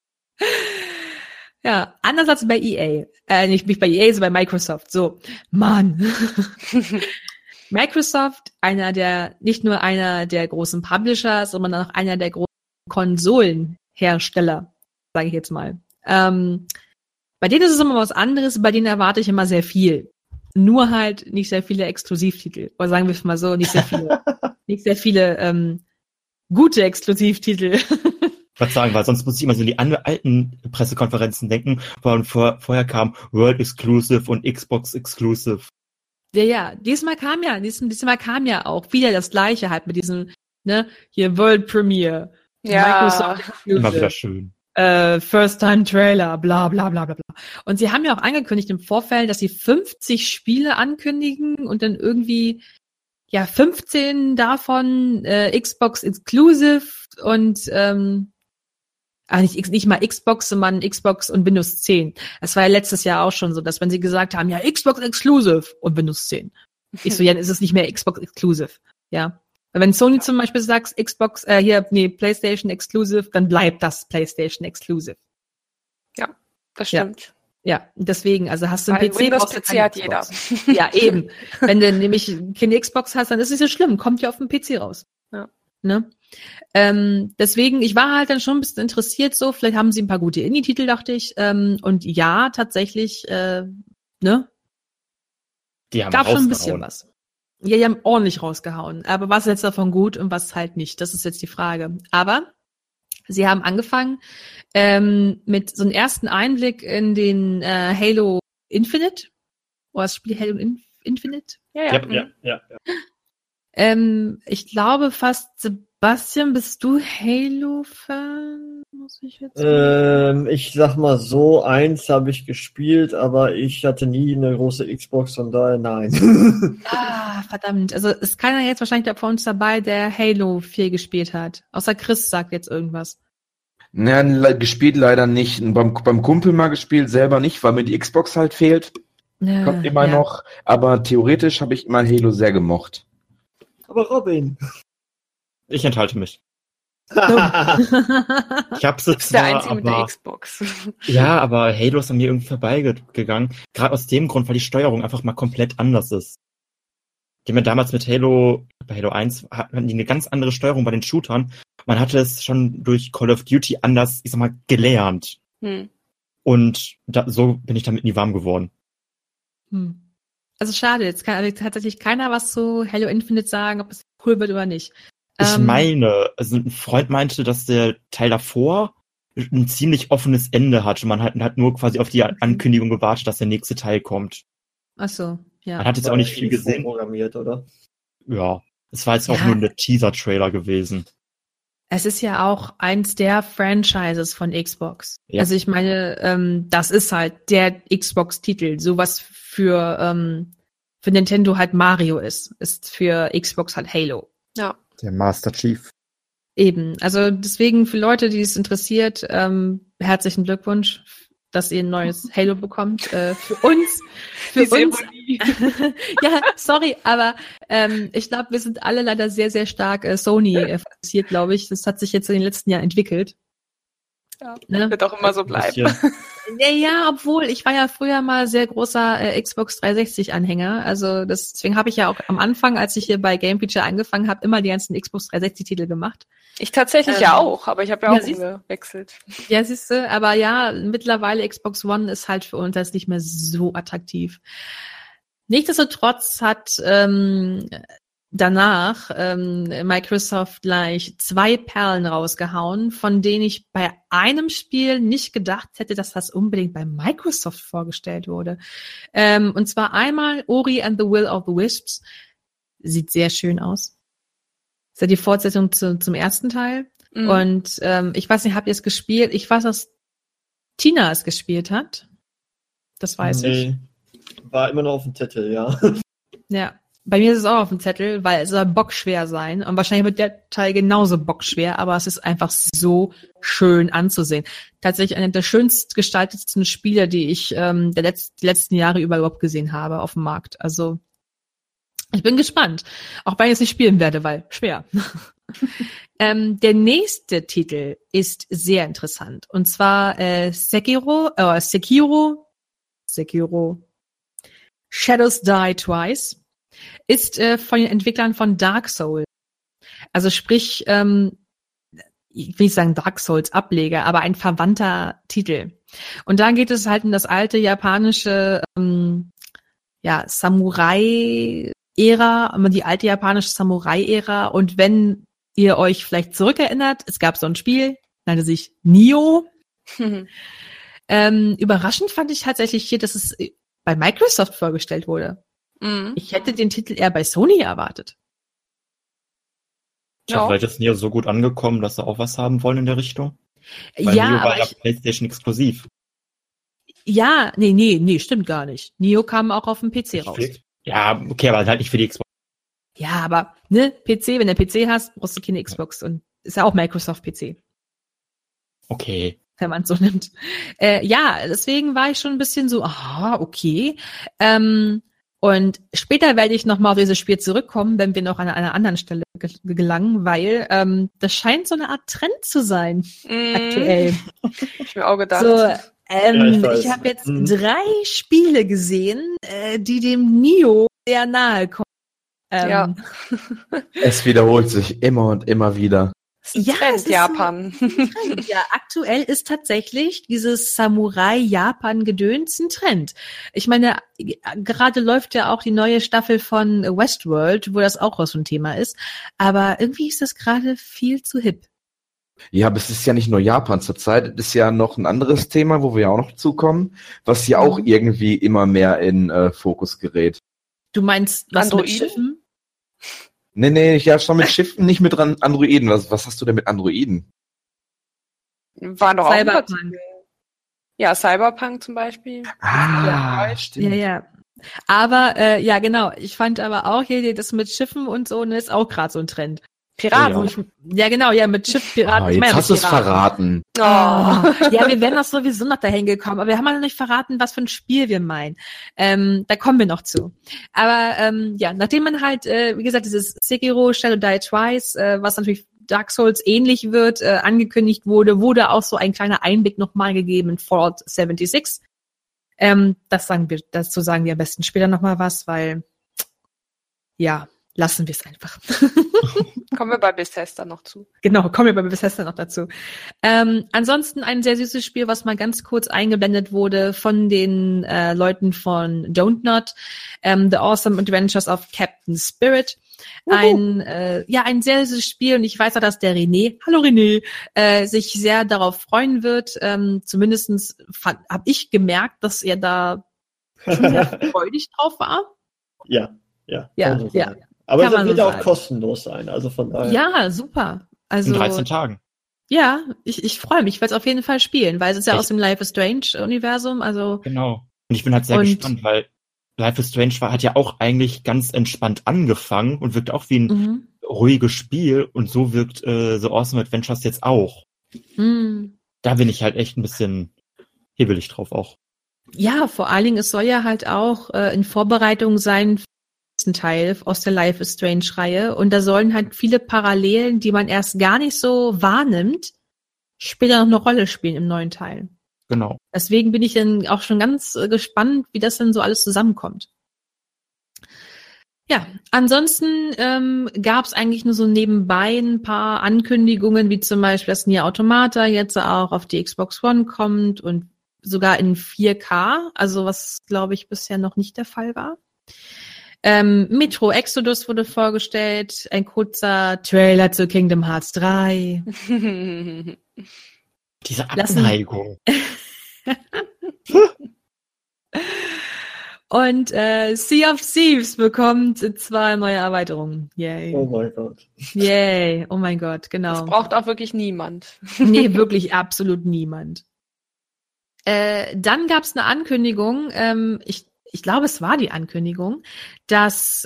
[SPEAKER 2] Ja, anders als bei EA. Nicht bei EA, sondern bei Microsoft. So, Mann. Microsoft, nicht nur einer der großen Publisher, sondern auch einer der großen Konsolenhersteller, sage ich jetzt mal. Bei denen ist es immer was anderes, bei denen erwarte ich immer sehr viel. Nur halt nicht sehr viele Exklusivtitel. Oder sagen wir es mal so, nicht sehr viele gute Exklusivtitel.
[SPEAKER 7] Ich wollte sagen, weil sonst muss ich immer so an die alten Pressekonferenzen denken, wo vorher kam World Exclusive und Xbox Exclusive.
[SPEAKER 2] Ja, diesmal kam ja auch wieder das Gleiche halt mit diesem, ne, hier World Premiere.
[SPEAKER 5] Ja.
[SPEAKER 2] Microsoft Exclusive.
[SPEAKER 7] Immer wieder schön.
[SPEAKER 2] First-Time-Trailer, bla bla bla bla bla. Und sie haben ja auch angekündigt im Vorfeld, dass sie 50 Spiele ankündigen und dann irgendwie 15 davon Xbox Exclusive und nicht mal Xbox, sondern Xbox und Windows 10. Das war ja letztes Jahr auch schon so, dass wenn sie gesagt haben, ja, Xbox Exclusive und Windows 10. Ich so, ja, dann ist es nicht mehr Xbox Exclusive. Ja. Wenn Sony zum Beispiel sagt, PlayStation Exclusive, dann bleibt das PlayStation Exclusive.
[SPEAKER 5] Ja, das stimmt.
[SPEAKER 2] Ja, deswegen, also hast du einen PC,
[SPEAKER 5] Windows
[SPEAKER 2] brauchst du
[SPEAKER 5] PC
[SPEAKER 2] keine
[SPEAKER 5] hat
[SPEAKER 2] Xbox.
[SPEAKER 5] jeder.
[SPEAKER 2] Ja, eben. Wenn du nämlich keine Xbox hast, dann ist es ja schlimm, kommt ja auf dem PC raus.
[SPEAKER 5] Ja.
[SPEAKER 2] Ne? Deswegen, ich war halt dann schon ein bisschen interessiert so, vielleicht haben sie ein paar gute Indie-Titel, dachte ich. Und ja, tatsächlich, ne?
[SPEAKER 7] Die haben
[SPEAKER 2] Gab schon ein bisschen
[SPEAKER 7] rausgehauen.
[SPEAKER 2] was. Ja, die haben ordentlich rausgehauen. Aber was ist jetzt davon gut und was halt nicht? Das ist jetzt die Frage. Aber sie haben angefangen mit so einem ersten Einblick in den Halo Infinite. Oder das Spiel Halo Infinite?
[SPEAKER 5] Ja.
[SPEAKER 2] Ich glaube fast, Sebastian, bist du Halo-Fan? Muss ich jetzt
[SPEAKER 3] Ich sag mal so, 1 habe ich gespielt, aber ich hatte nie eine große Xbox, von daher nein.
[SPEAKER 2] Verdammt. Also ist keiner jetzt wahrscheinlich von uns dabei, der Halo 4 gespielt hat. Außer Chris sagt jetzt irgendwas.
[SPEAKER 4] Naja, gespielt leider nicht. Beim Kumpel mal gespielt, selber nicht, weil mir die Xbox halt fehlt. Kommt immer noch. Aber theoretisch habe ich immer Halo sehr gemocht.
[SPEAKER 3] Aber Robin.
[SPEAKER 7] Ich enthalte mich. Ich hab's
[SPEAKER 5] Du
[SPEAKER 7] jetzt
[SPEAKER 5] bist der
[SPEAKER 7] zwar,
[SPEAKER 5] Einzige mit der
[SPEAKER 7] aber,
[SPEAKER 5] Xbox.
[SPEAKER 7] ja, aber Halo ist an mir irgendwie vorbeigegangen. Gerade aus dem Grund, weil die Steuerung einfach mal komplett anders ist. Die haben ja damals bei Halo 1 hatten die eine ganz andere Steuerung bei den Shootern. Man hatte es schon durch Call of Duty anders, ich sag mal, gelernt. Und so bin ich damit nie warm geworden.
[SPEAKER 2] Also schade, jetzt kann tatsächlich keiner was zu Halo Infinite sagen, ob es cool wird oder nicht.
[SPEAKER 7] Ich meine, also ein Freund meinte, dass der Teil davor ein ziemlich offenes Ende hat. Und man hat nur quasi auf die Ankündigung gewartet, dass der nächste Teil kommt.
[SPEAKER 2] Ach so, ja.
[SPEAKER 7] Man hat jetzt auch nicht viel gesehen.
[SPEAKER 3] Programmiert, oder?
[SPEAKER 7] Ja, es war jetzt auch nur ein Teaser-Trailer gewesen.
[SPEAKER 2] Es ist ja auch eins der Franchises von Xbox.
[SPEAKER 7] Ja.
[SPEAKER 2] Also ich meine, das ist halt der Xbox-Titel. Sowas für Nintendo halt Mario ist für Xbox halt Halo.
[SPEAKER 5] Ja.
[SPEAKER 6] Der Master Chief.
[SPEAKER 2] Eben. Also deswegen für Leute, die es interessiert, herzlichen Glückwunsch, dass ihr ein neues Halo bekommt. Für uns. Ja, sorry, aber ich glaube, wir sind alle leider sehr, sehr stark Sony fokussiert, glaube ich. Das hat sich jetzt in den letzten Jahren entwickelt.
[SPEAKER 5] Ja,
[SPEAKER 2] Ne?
[SPEAKER 5] wird auch immer so bleiben.
[SPEAKER 2] Ja, obwohl, ich war ja früher mal sehr großer Xbox 360-Anhänger. Also deswegen habe ich ja auch am Anfang, als ich hier bei Game Feature angefangen habe, immer die ganzen Xbox 360-Titel gemacht.
[SPEAKER 5] Ich tatsächlich ja auch, aber ich habe ja auch
[SPEAKER 2] siehst-
[SPEAKER 5] gewechselt.
[SPEAKER 2] Ja, siehst du, aber ja, mittlerweile Xbox One ist halt für uns jetzt nicht mehr so attraktiv. Nichtsdestotrotz hat danach Microsoft gleich 2 Perlen rausgehauen, von denen ich bei einem Spiel nicht gedacht hätte, dass das unbedingt bei Microsoft vorgestellt wurde. Und zwar einmal Ori and the Will of the Wisps. Sieht sehr schön aus. Das ist ja die Fortsetzung zum ersten Teil. Und ich weiß nicht, habt ihr es gespielt? Ich weiß, dass Tina es gespielt hat. Das weiß ich.
[SPEAKER 3] War immer noch auf dem Zettel, ja.
[SPEAKER 2] Ja. Bei mir ist es auch auf dem Zettel, weil es soll bockschwer sein. Und wahrscheinlich wird der Teil genauso bockschwer, aber es ist einfach so schön anzusehen. Tatsächlich einer der schönst gestaltetsten Spiele, die ich die letzten Jahre überhaupt gesehen habe auf dem Markt. Also ich bin gespannt. Auch wenn ich es nicht spielen werde, weil schwer. Der nächste Titel ist sehr interessant. Und zwar Sekiro. Shadows Die Twice. Ist von den Entwicklern von Dark Souls. Also sprich, ich will nicht sagen Dark Souls Ableger, aber ein verwandter Titel. Und da geht es halt um das alte japanische Samurai-Ära, die alte japanische Samurai-Ära. Und wenn ihr euch vielleicht zurückerinnert, es gab so ein Spiel, nannte sich Nioh. Überraschend fand ich tatsächlich hier, dass es bei Microsoft vorgestellt wurde. Ich hätte den Titel eher bei Sony erwartet.
[SPEAKER 7] Tja, vielleicht ist Nier so gut angekommen, dass sie auch was haben wollen in der Richtung. Weil
[SPEAKER 2] Ja,
[SPEAKER 7] Neo war
[SPEAKER 2] aber
[SPEAKER 7] ja PlayStation exklusiv.
[SPEAKER 2] nee, stimmt gar nicht. Neo kam auch auf dem PC raus.
[SPEAKER 7] Ja, okay, aber halt nicht für die Xbox.
[SPEAKER 2] Ja, aber, ne, PC, wenn du PC hast, brauchst du keine Xbox und ist ja auch Microsoft PC,
[SPEAKER 7] Okay.
[SPEAKER 2] wenn man es so nimmt. Ja, deswegen war ich schon ein bisschen so, aha, okay. Und später werde ich nochmal auf dieses Spiel zurückkommen, wenn wir noch an einer anderen Stelle gelangen, weil das scheint so eine Art Trend zu sein, aktuell.
[SPEAKER 5] Hab ich mir auch gedacht.
[SPEAKER 2] So,
[SPEAKER 3] ich weiß.
[SPEAKER 2] ich habe jetzt
[SPEAKER 3] Mhm.
[SPEAKER 2] 3 Spiele gesehen, die dem Neo sehr nahe kommen.
[SPEAKER 5] Ja.
[SPEAKER 4] Es wiederholt sich immer und immer wieder.
[SPEAKER 2] Ja,
[SPEAKER 5] Trend,
[SPEAKER 2] es ist
[SPEAKER 5] Japan.
[SPEAKER 2] Trend. Ja, aktuell ist tatsächlich dieses Samurai-Japan-Gedöns ein Trend. Ich meine, gerade läuft ja auch die neue Staffel von Westworld, wo das auch so ein Thema ist. Aber irgendwie ist das gerade viel zu hip.
[SPEAKER 4] Ja, aber es ist ja nicht nur Japan zurzeit, es ist ja noch ein anderes Thema, wo wir ja auch noch zukommen, was ja auch irgendwie immer mehr in Fokus gerät.
[SPEAKER 2] Du meinst was mit
[SPEAKER 5] Androiden?
[SPEAKER 2] Schiffen?
[SPEAKER 4] Nee, ja schon mit Schiffen, nicht mit Androiden. Was hast du denn mit Androiden?
[SPEAKER 5] War doch auch ein
[SPEAKER 2] Cyberpunk.
[SPEAKER 5] Partie- Ja, Cyberpunk zum Beispiel.
[SPEAKER 4] Ah, stimmt.
[SPEAKER 2] Ja. Aber, ja, genau. Ich fand aber auch hier das mit Schiffen und so, ne, ist auch gerade so ein Trend.
[SPEAKER 5] Piraten.
[SPEAKER 2] Ja, genau, ja, mit Schiff, Piraten.
[SPEAKER 4] Ah,
[SPEAKER 2] Ich meine,
[SPEAKER 4] jetzt hast du es
[SPEAKER 2] Piraten.
[SPEAKER 4] verraten.
[SPEAKER 5] Oh.
[SPEAKER 2] Ja, wir werden doch sowieso noch dahin gekommen, aber wir haben noch nicht verraten, was für ein Spiel wir meinen. Da kommen wir noch zu. Aber ja, nachdem man halt, wie gesagt, dieses Sekiro Shadow Die Twice, was natürlich Dark Souls ähnlich wird, angekündigt wurde auch so ein kleiner Einblick nochmal gegeben in Fallout 76. Dazu sagen wir am besten später nochmal was, weil ja, lassen wir es einfach.
[SPEAKER 5] Kommen wir bei Bethesda noch zu.
[SPEAKER 2] Genau, kommen wir bei Bethesda noch dazu. Ansonsten ein sehr süßes Spiel, was mal ganz kurz eingeblendet wurde von den Leuten von Don't Not, The Awesome Adventures of Captain Spirit. Ein sehr süßes Spiel und ich weiß auch, dass der hallo René, sich sehr darauf freuen wird. Zumindestens habe ich gemerkt, dass er da schon sehr freudig drauf war.
[SPEAKER 3] Ja. kann so
[SPEAKER 2] Ja.
[SPEAKER 3] sein. Aber
[SPEAKER 2] Kann
[SPEAKER 3] das
[SPEAKER 2] man
[SPEAKER 3] wird
[SPEAKER 2] so
[SPEAKER 3] auch
[SPEAKER 2] sagen.
[SPEAKER 3] kostenlos sein, also von daher.
[SPEAKER 2] Ja, super. Also
[SPEAKER 7] In 13 Tagen.
[SPEAKER 2] ja, ich freue mich, ich werde es auf jeden Fall spielen, weil es ist ja
[SPEAKER 7] Echt?
[SPEAKER 2] aus dem Life is Strange Universum, also
[SPEAKER 7] Genau. Und ich bin halt sehr
[SPEAKER 2] Und-
[SPEAKER 7] gespannt, weil Life is Strange hat ja auch eigentlich ganz entspannt angefangen und wirkt auch wie ein ruhiges Spiel und so wirkt The Awesome Adventures jetzt auch. Da bin ich halt echt ein bisschen hebelig drauf auch.
[SPEAKER 2] Ja, vor allen Dingen, es soll ja halt auch in Vorbereitung sein für den nächsten Teil aus der Life is Strange-Reihe. Und da sollen halt viele Parallelen, die man erst gar nicht so wahrnimmt, später noch eine Rolle spielen im neuen Teil.
[SPEAKER 7] Genau.
[SPEAKER 2] Deswegen bin ich dann auch schon ganz gespannt, wie das dann so alles zusammenkommt. Ja, ansonsten gab es eigentlich nur so nebenbei ein paar Ankündigungen, wie zum Beispiel, dass Nier Automata jetzt auch auf die Xbox One kommt und sogar in 4K, also was, glaube ich, bisher noch nicht der Fall war. Metro Exodus wurde vorgestellt, ein kurzer Trailer zu Kingdom Hearts 3.
[SPEAKER 7] Diese
[SPEAKER 2] Lassen-
[SPEAKER 7] Abneigung.
[SPEAKER 2] Und Sea of Thieves bekommt 2 neue Erweiterungen. Yay.
[SPEAKER 3] Oh mein Gott.
[SPEAKER 2] Yay. Oh mein Gott,
[SPEAKER 5] Das
[SPEAKER 2] genau.
[SPEAKER 5] braucht auch wirklich niemand.
[SPEAKER 2] Nee, wirklich absolut niemand. Dann gab es eine Ankündigung, ich glaube, es war die Ankündigung, dass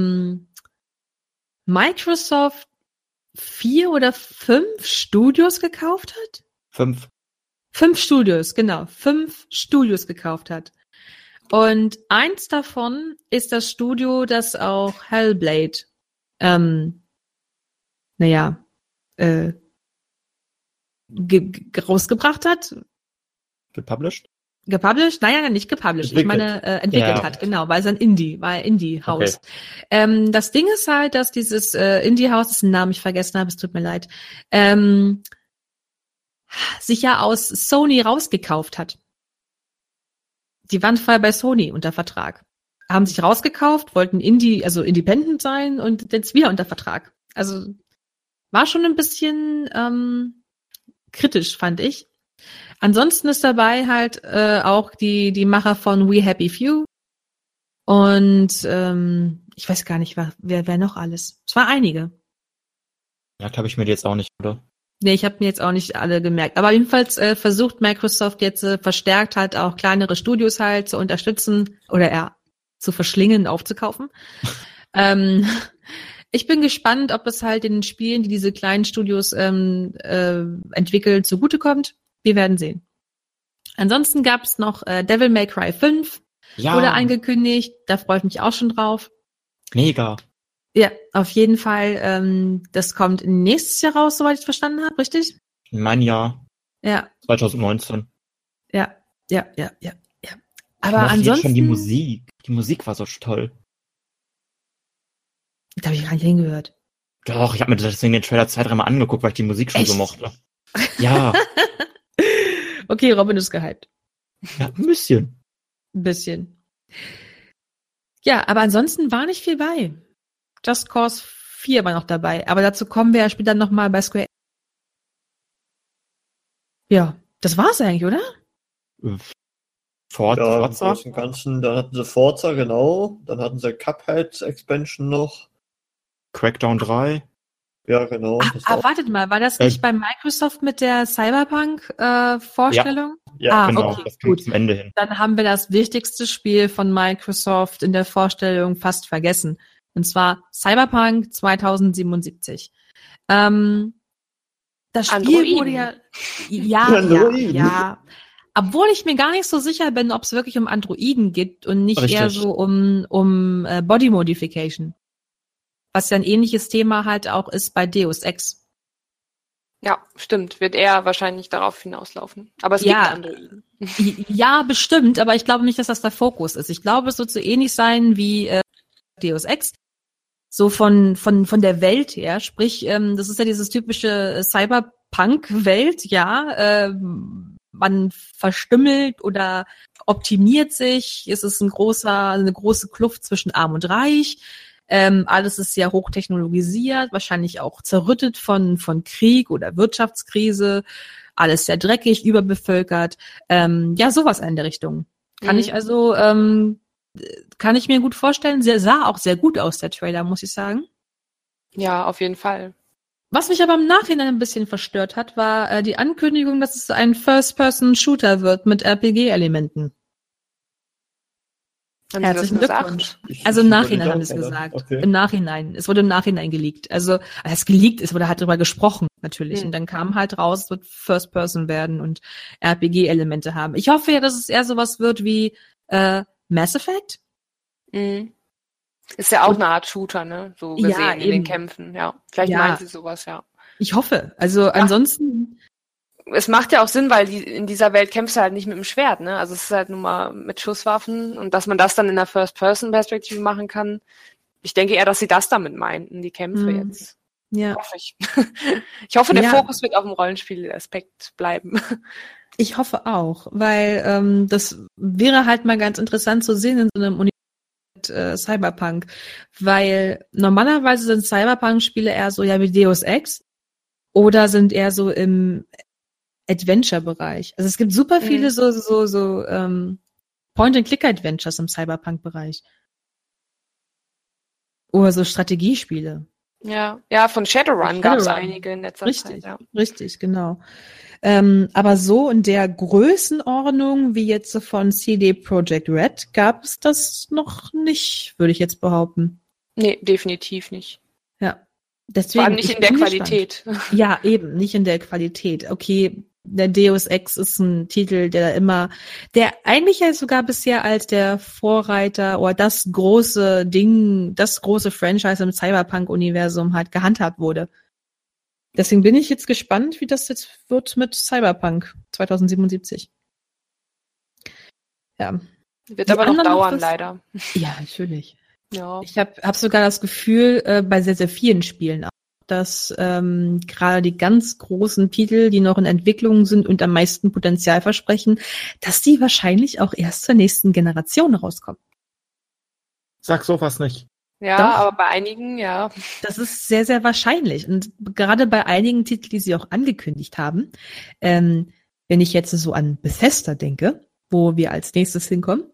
[SPEAKER 2] Microsoft 4 oder 5 Studios gekauft hat.
[SPEAKER 7] 5.
[SPEAKER 2] 5 Studios, genau. 5 Studios gekauft hat. Und eins davon ist das Studio, das auch Hellblade, rausgebracht hat.
[SPEAKER 7] Gepublished?
[SPEAKER 2] Gepublished? Naja, nicht gepublished. Ich meine, entwickelt
[SPEAKER 7] Ja.
[SPEAKER 2] hat, genau, weil es ein Indie-Haus. Das Ding ist halt, dass dieses Indie-Haus, dessen Namen ich vergessen habe, es tut mir leid, sich ja aus Sony rausgekauft hat. Die waren vorher bei Sony unter Vertrag. Haben sich rausgekauft, wollten independent sein und jetzt wieder unter Vertrag. Also war schon ein bisschen kritisch, fand ich. Ansonsten ist dabei halt auch die Macher von We Happy Few und ich weiß gar nicht, wer noch alles. Es war einige.
[SPEAKER 7] Ja, habe ich mir die jetzt auch nicht, oder?
[SPEAKER 2] Nee, ich habe mir jetzt auch nicht alle gemerkt. Aber jedenfalls versucht Microsoft jetzt verstärkt halt auch kleinere Studios halt zu unterstützen oder zu verschlingen, aufzukaufen. Ich bin gespannt, ob es halt den Spielen, die diese kleinen Studios entwickeln, zugutekommt. Wir werden sehen. Ansonsten gab es noch Devil May Cry 5, wurde angekündigt. Da freue ich mich auch schon drauf.
[SPEAKER 7] Mega.
[SPEAKER 2] Ja, auf jeden Fall. Das kommt nächstes Jahr raus, soweit ich es verstanden habe, richtig?
[SPEAKER 7] Mein Jahr.
[SPEAKER 2] Ja.
[SPEAKER 7] 2019.
[SPEAKER 2] Ja. Aber
[SPEAKER 7] Ich mochte
[SPEAKER 2] ansonsten...
[SPEAKER 7] jetzt schon die Musik. Die Musik war so toll.
[SPEAKER 2] Da habe ich gar nicht hingehört.
[SPEAKER 7] Doch, ich habe mir deswegen den Trailer 2-3 Mal angeguckt, weil ich die Musik schon so
[SPEAKER 2] Echt?
[SPEAKER 7] mochte. Ja.
[SPEAKER 2] Okay, Robin ist gehypt.
[SPEAKER 7] Ja, ein bisschen.
[SPEAKER 2] Ein bisschen. Ja, aber ansonsten war nicht viel bei. Just Cause 4 war noch dabei. Aber dazu kommen wir ja später nochmal bei Square. Ja, das war's eigentlich, oder?
[SPEAKER 3] Ja, im
[SPEAKER 7] Forza?
[SPEAKER 3] Großen und Ganzen, dann hatten sie Forza, genau. Dann hatten sie Cuphead Expansion noch.
[SPEAKER 7] Crackdown 3?
[SPEAKER 3] Ja, genau.
[SPEAKER 2] Wartet mal, war das nicht bei Microsoft mit der Cyberpunk-Vorstellung?
[SPEAKER 3] Ja,
[SPEAKER 7] Genau,
[SPEAKER 2] okay,
[SPEAKER 7] das kommt
[SPEAKER 2] gut.
[SPEAKER 7] zum Ende hin.
[SPEAKER 2] Dann haben wir das wichtigste Spiel von Microsoft in der Vorstellung fast vergessen. Und zwar Cyberpunk 2077. Das Spiel
[SPEAKER 5] Androiden.
[SPEAKER 2] wurde
[SPEAKER 3] Androiden.
[SPEAKER 2] ja. Obwohl ich mir gar nicht so sicher bin, ob es wirklich um Androiden geht und nicht
[SPEAKER 7] Richtig.
[SPEAKER 2] eher so um Body Modification. Was ja ein ähnliches Thema halt auch ist bei Deus Ex.
[SPEAKER 5] Ja, stimmt. Wird eher wahrscheinlich darauf hinauslaufen. Aber es gibt Androiden.
[SPEAKER 2] Ja, bestimmt, aber ich glaube nicht, dass das der Fokus ist. Ich glaube, es wird so ähnlich sein wie Deus Ex. So von der Welt her. Sprich, das ist ja dieses typische Cyberpunk-Welt, ja. Man verstümmelt oder optimiert sich. Es ist eine große Kluft zwischen Arm und Reich. Alles ist sehr hochtechnologisiert, wahrscheinlich auch zerrüttet von Krieg oder Wirtschaftskrise. Alles sehr dreckig, überbevölkert. Ja, sowas in der Richtung. Kann ich mir gut vorstellen. Sah auch sehr gut aus, der Trailer, muss ich sagen.
[SPEAKER 5] Ja, auf jeden Fall.
[SPEAKER 2] Was mich aber im Nachhinein ein bisschen verstört hat, war die Ankündigung, dass es ein First-Person-Shooter wird mit RPG-Elementen.
[SPEAKER 5] Haben Sie
[SPEAKER 2] Herzlichen
[SPEAKER 5] das gesagt?
[SPEAKER 2] Glückwunsch. Also im Nachhinein haben sie es
[SPEAKER 3] oder?
[SPEAKER 2] gesagt.
[SPEAKER 3] Okay.
[SPEAKER 2] Im Nachhinein. Es wurde im Nachhinein geleakt. Also, es geleakt ist, wurde halt drüber gesprochen, natürlich. Und dann kam halt raus, es wird First Person werden und RPG-Elemente haben. Ich hoffe ja, dass es eher sowas wird wie Mass Effect.
[SPEAKER 5] Mhm. Ist ja auch eine Art Shooter, ne? So gesehen
[SPEAKER 2] Ja,
[SPEAKER 5] in
[SPEAKER 2] eben.
[SPEAKER 5] den Kämpfen, ja. Vielleicht
[SPEAKER 2] Ja.
[SPEAKER 5] meinen Sie sowas, ja.
[SPEAKER 2] Ich hoffe. Also ansonsten,
[SPEAKER 5] Es macht ja auch Sinn, weil in dieser Welt kämpfst du halt nicht mit dem Schwert, ne? Also es ist halt nun mal mit Schusswaffen und dass man das dann in der First-Person-Perspektive machen kann. Ich denke eher, dass sie das damit meinten, die Kämpfe jetzt.
[SPEAKER 2] ja.
[SPEAKER 5] Hoffe ich. Ich hoffe, der
[SPEAKER 2] Ja.
[SPEAKER 5] Fokus wird auf dem Rollenspiel-Aspekt bleiben.
[SPEAKER 2] Ich hoffe auch, weil das wäre halt mal ganz interessant zu sehen in so einem Universum mit Cyberpunk, weil normalerweise sind Cyberpunk-Spiele eher so ja wie Deus Ex oder sind eher so im Adventure-Bereich. Also es gibt super viele so Point-and-Click-Adventures im Cyberpunk-Bereich. Oder so Strategiespiele.
[SPEAKER 5] Ja, von Shadowrun gab es einige in letzter
[SPEAKER 2] Richtig,
[SPEAKER 5] Zeit, ja.
[SPEAKER 2] richtig, genau. Aber so in der Größenordnung wie jetzt so von CD Projekt Red gab es das noch nicht, würde ich jetzt behaupten.
[SPEAKER 5] Nee, definitiv nicht.
[SPEAKER 2] Ja. Deswegen,
[SPEAKER 5] Vor allem nicht
[SPEAKER 2] ich
[SPEAKER 5] in der
[SPEAKER 2] bin
[SPEAKER 5] Qualität.
[SPEAKER 2] gespannt. Ja, eben, nicht in der Qualität. Okay, der Deus Ex ist ein Titel, der eigentlich ja sogar bisher als der Vorreiter oder das große Ding, das große Franchise im Cyberpunk-Universum halt gehandhabt wurde. Deswegen bin ich jetzt gespannt, wie das jetzt wird mit Cyberpunk 2077. Ja.
[SPEAKER 5] Wird
[SPEAKER 2] Die
[SPEAKER 5] aber noch
[SPEAKER 2] anderen
[SPEAKER 5] dauern,
[SPEAKER 2] was-
[SPEAKER 5] leider.
[SPEAKER 2] Ja, natürlich.
[SPEAKER 5] Ja.
[SPEAKER 2] Ich hab sogar das Gefühl, bei sehr, sehr vielen Spielen auch, dass gerade die ganz großen Titel, die noch in Entwicklung sind und am meisten Potenzial versprechen, dass die wahrscheinlich auch erst zur nächsten Generation rauskommen.
[SPEAKER 7] Sag sowas nicht.
[SPEAKER 5] Ja,
[SPEAKER 2] Doch.
[SPEAKER 5] aber bei einigen, ja.
[SPEAKER 2] Das ist sehr, sehr wahrscheinlich. Und gerade bei einigen Titeln, die sie auch angekündigt haben, wenn ich jetzt so an Bethesda denke, wo wir als nächstes hinkommen,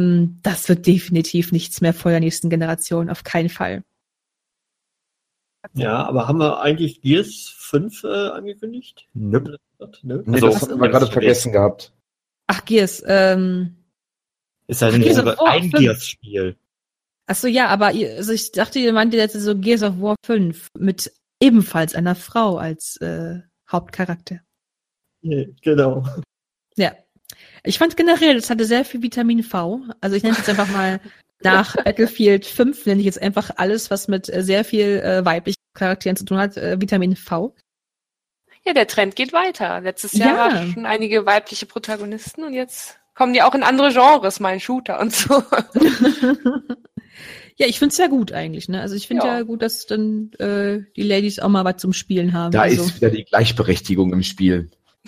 [SPEAKER 2] das wird definitiv nichts mehr vor der nächsten Generation, auf keinen Fall.
[SPEAKER 3] Ja, aber haben wir eigentlich Gears 5 angekündigt?
[SPEAKER 7] Nope.
[SPEAKER 3] Ne?
[SPEAKER 4] Nee,
[SPEAKER 7] Also,
[SPEAKER 4] das hatten wir gerade vergessen gehabt.
[SPEAKER 2] Ach, Gears.
[SPEAKER 7] Ist halt
[SPEAKER 2] Gears of
[SPEAKER 7] sogar
[SPEAKER 2] War
[SPEAKER 7] ein
[SPEAKER 2] 5.
[SPEAKER 7] Gears-Spiel.
[SPEAKER 2] Achso, ja, aber also ich dachte, ihr meint jetzt so Gears of War 5 mit ebenfalls einer Frau als Hauptcharakter.
[SPEAKER 3] Nee, genau.
[SPEAKER 2] Ja. Ich fand generell, das hatte sehr viel Vitamin V. Also ich nenne es jetzt einfach mal nach Battlefield 5, nenne ich jetzt einfach alles, was mit sehr viel weiblichen Charakteren zu tun hat, Vitamin V.
[SPEAKER 5] Ja, der Trend geht weiter. Letztes Jahr
[SPEAKER 2] Ja.
[SPEAKER 5] waren schon einige weibliche Protagonisten und jetzt kommen die auch in andere Genres, mal in Shooter und so.
[SPEAKER 2] Ja, ich find's ja gut eigentlich, ne? Also ich finde
[SPEAKER 5] Ja.
[SPEAKER 2] ja gut, dass dann die Ladies auch mal was zum Spielen haben.
[SPEAKER 4] Da
[SPEAKER 2] also.
[SPEAKER 4] ist wieder die Gleichberechtigung im Spiel.